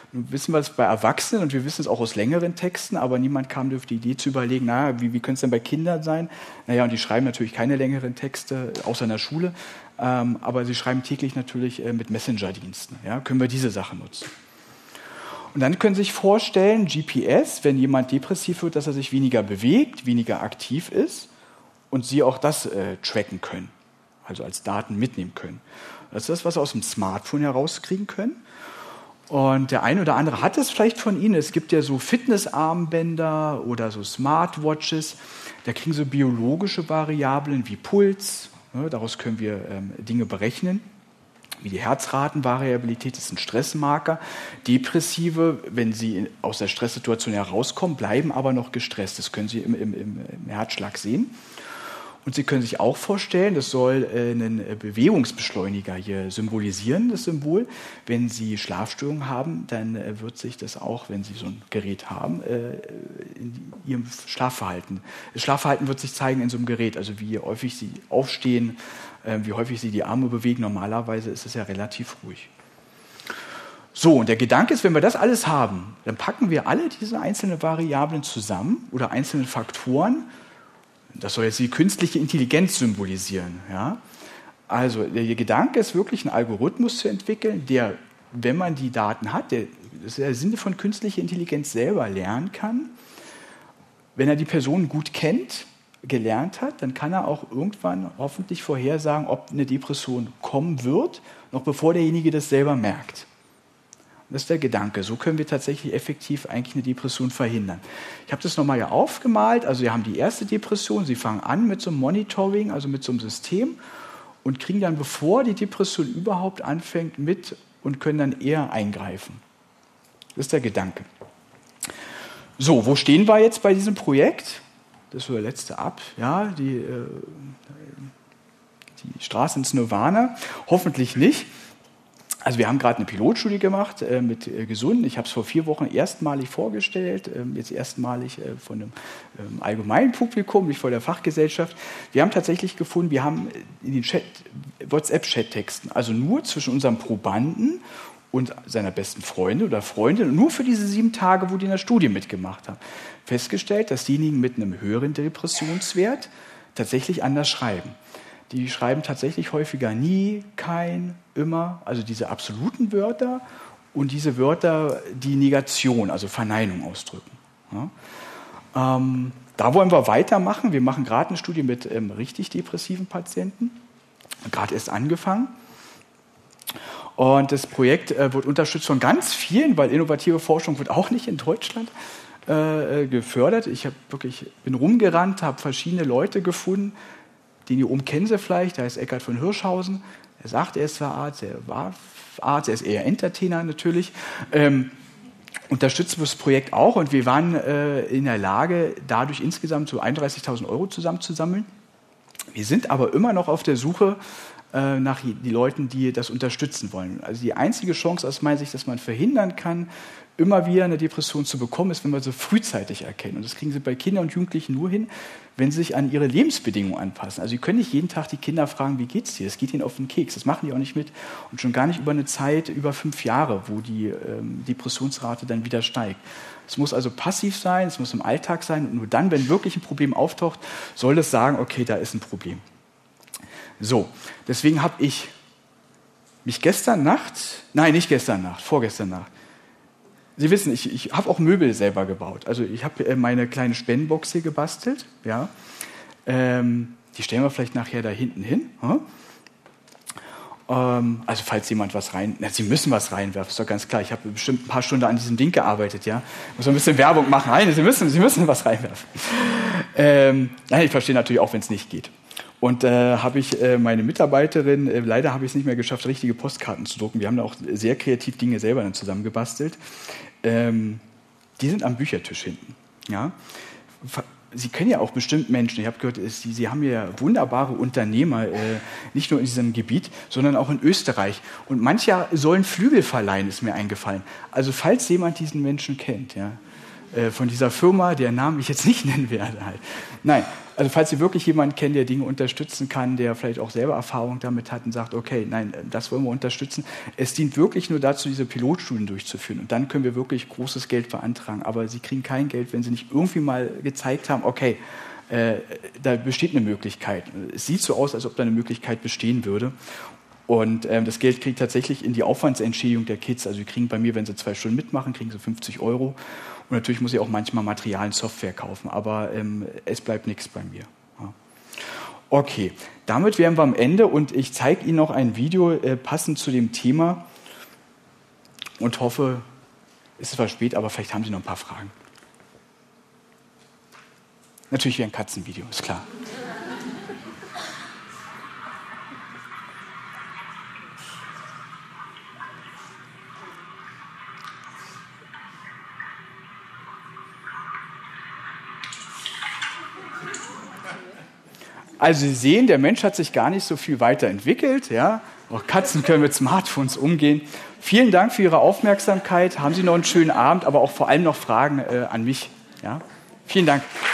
Nun wissen wir es bei Erwachsenen und wir wissen es auch aus längeren Texten, aber niemand kam auf die Idee zu überlegen, na, wie, wie könnte es denn bei Kindern sein? Naja, und die schreiben natürlich keine längeren Texte, außer in der Schule, ähm, aber sie schreiben täglich natürlich äh, mit Messenger-Diensten. Ja? Können wir diese Sache nutzen? Und dann können Sie sich vorstellen, G P S, wenn jemand depressiv wird, dass er sich weniger bewegt, weniger aktiv ist und Sie auch das äh, tracken können, also als Daten mitnehmen können. Das ist das, was Sie aus dem Smartphone herauskriegen können. Und der eine oder andere hat es vielleicht von Ihnen. Es gibt ja so Fitnessarmbänder oder so Smartwatches. Da kriegen Sie biologische Variablen wie Puls. Ne, daraus können wir ähm, Dinge berechnen. Wie die Herzratenvariabilität, das ist ein Stressmarker. Depressive, wenn sie aus der Stresssituation herauskommen, bleiben aber noch gestresst. Das können Sie im, im, im Herzschlag sehen. Und Sie können sich auch vorstellen, das soll einen Bewegungsbeschleuniger hier symbolisieren, das Symbol. Wenn Sie Schlafstörungen haben, dann wird sich das auch, wenn Sie so ein Gerät haben, in Ihrem Schlafverhalten. Das Schlafverhalten wird sich zeigen in so einem Gerät, also wie häufig Sie aufstehen, wie häufig Sie die Arme bewegen. Normalerweise ist es ja relativ ruhig. So, und der Gedanke ist, wenn wir das alles haben, dann packen wir alle diese einzelnen Variablen zusammen oder einzelne Faktoren. Das soll jetzt die künstliche Intelligenz symbolisieren. Ja? Also der Gedanke ist wirklich, einen Algorithmus zu entwickeln, der, wenn man die Daten hat, der, das ist der Sinne von künstlicher Intelligenz, selber lernen kann. Wenn er die Person gut kennt, gelernt hat, dann kann er auch irgendwann hoffentlich vorhersagen, ob eine Depression kommen wird, noch bevor derjenige das selber merkt. Das ist der Gedanke. So können wir tatsächlich effektiv eigentlich eine Depression verhindern. Ich habe das nochmal hier aufgemalt. Also wir haben die erste Depression. Sie fangen an mit so einem Monitoring, also mit so einem System und kriegen dann, bevor die Depression überhaupt anfängt, mit und können dann eher eingreifen. Das ist der Gedanke. So, wo stehen wir jetzt bei diesem Projekt? Das ist so der letzte Ab. Ja, die, äh, die Straße ins Nirvana. Hoffentlich nicht. Also wir haben gerade eine Pilotstudie gemacht äh, mit äh, Gesunden. Ich habe es vor vier Wochen erstmalig vorgestellt, äh, jetzt erstmalig äh, von einem ähm, allgemeinen Publikum, nicht vor der Fachgesellschaft. Wir haben tatsächlich gefunden, wir haben in den Chat, WhatsApp-Chat-Texten, also nur zwischen unserem Probanden und seiner besten Freundin oder Freundin, nur für diese sieben Tage, wo die in der Studie mitgemacht haben, festgestellt, dass diejenigen mit einem höheren Depressionswert tatsächlich anders schreiben. Die schreiben tatsächlich häufiger nie, kein, immer, also diese absoluten Wörter und diese Wörter, die Negation, also Verneinung ausdrücken. Ja. Ähm, da wollen wir weitermachen. Wir machen gerade eine Studie mit ähm, richtig depressiven Patienten, gerade erst angefangen. Und das Projekt äh, wird unterstützt von ganz vielen, weil innovative Forschung wird auch nicht in Deutschland äh, gefördert. Ich hab wirklich, bin rumgerannt, habe verschiedene Leute gefunden. Den hier oben kennen Sie vielleicht, der heißt Eckhard von Hirschhausen. Er sagt, er ist zwar Arzt, er war Arzt, er ist eher Entertainer natürlich. Ähm, unterstützen wir das Projekt auch und wir waren äh, in der Lage, dadurch insgesamt so einunddreißigtausend Euro zusammenzusammeln. Wir sind aber immer noch auf der Suche äh, nach den Leuten, die das unterstützen wollen. Also die einzige Chance aus meiner Sicht, dass man verhindern kann, immer wieder eine Depression zu bekommen, ist, wenn wir sie frühzeitig erkennen. Und das kriegen Sie bei Kindern und Jugendlichen nur hin, wenn sie sich an ihre Lebensbedingungen anpassen. Also Sie können nicht jeden Tag die Kinder fragen, wie geht's dir? Das geht ihnen auf den Keks. Das machen die auch nicht mit. Und schon gar nicht über eine Zeit, über fünf Jahre, wo die ähm, Depressionsrate dann wieder steigt. Es muss also passiv sein, es muss im Alltag sein. Und nur dann, wenn wirklich ein Problem auftaucht, soll es sagen, okay, da ist ein Problem. So, deswegen habe ich mich gestern Nacht, nein, nicht gestern Nacht, vorgestern Nacht, Sie wissen, ich, ich habe auch Möbel selber gebaut. Also ich habe äh, meine kleine Spendenbox hier gebastelt. Ja. Ähm, die stellen wir vielleicht nachher da hinten hin. Hm? Ähm, also falls jemand was rein... Na, Sie müssen was reinwerfen, ist doch ganz klar. Ich habe bestimmt ein paar Stunden an diesem Ding gearbeitet. Ja. Muss ein bisschen Werbung machen. Nein, Sie müssen, Sie müssen was reinwerfen. Ähm, nein, ich verstehe natürlich auch, wenn es nicht geht. Und äh, habe ich äh, meine Mitarbeiterin, äh, leider habe ich es nicht mehr geschafft, richtige Postkarten zu drucken. Wir haben da auch sehr kreativ Dinge selber dann zusammengebastelt. Ähm, die sind am Büchertisch hinten. Ja? Sie kennen ja auch bestimmt Menschen, ich habe gehört, Sie, Sie haben ja wunderbare Unternehmer, äh, nicht nur in diesem Gebiet, sondern auch in Österreich. Und manche sollen Flügel verleihen, ist mir eingefallen. Also falls jemand diesen Menschen kennt, ja, äh, von dieser Firma, deren Namen ich jetzt nicht nennen werde. Halt. Nein, Also falls Sie wirklich jemanden kennen, der Dinge unterstützen kann, der vielleicht auch selber Erfahrung damit hat und sagt, okay, nein, das wollen wir unterstützen. Es dient wirklich nur dazu, diese Pilotstudien durchzuführen. Und dann können wir wirklich großes Geld beantragen. Aber Sie kriegen kein Geld, wenn Sie nicht irgendwie mal gezeigt haben, okay, äh, da besteht eine Möglichkeit. Es sieht so aus, als ob da eine Möglichkeit bestehen würde. Und ähm, das Geld kriegt tatsächlich in die Aufwandsentschädigung der Kids. Also die kriegen bei mir, wenn sie zwei Stunden mitmachen, kriegen sie fünfzig Euro. Und natürlich muss ich auch manchmal Material und Software kaufen, aber ähm, es bleibt nichts bei mir. Ja. Okay, damit wären wir am Ende und ich zeige Ihnen noch ein Video äh, passend zu dem Thema und hoffe, es ist zwar spät, aber vielleicht haben Sie noch ein paar Fragen. Natürlich wäre ein Katzenvideo, ist klar. Also Sie sehen, der Mensch hat sich gar nicht so viel weiterentwickelt. Ja? Auch Katzen können mit Smartphones umgehen. Vielen Dank für Ihre Aufmerksamkeit. Haben Sie noch einen schönen Abend, aber auch vor allem noch Fragen äh, an mich. Ja? Vielen Dank.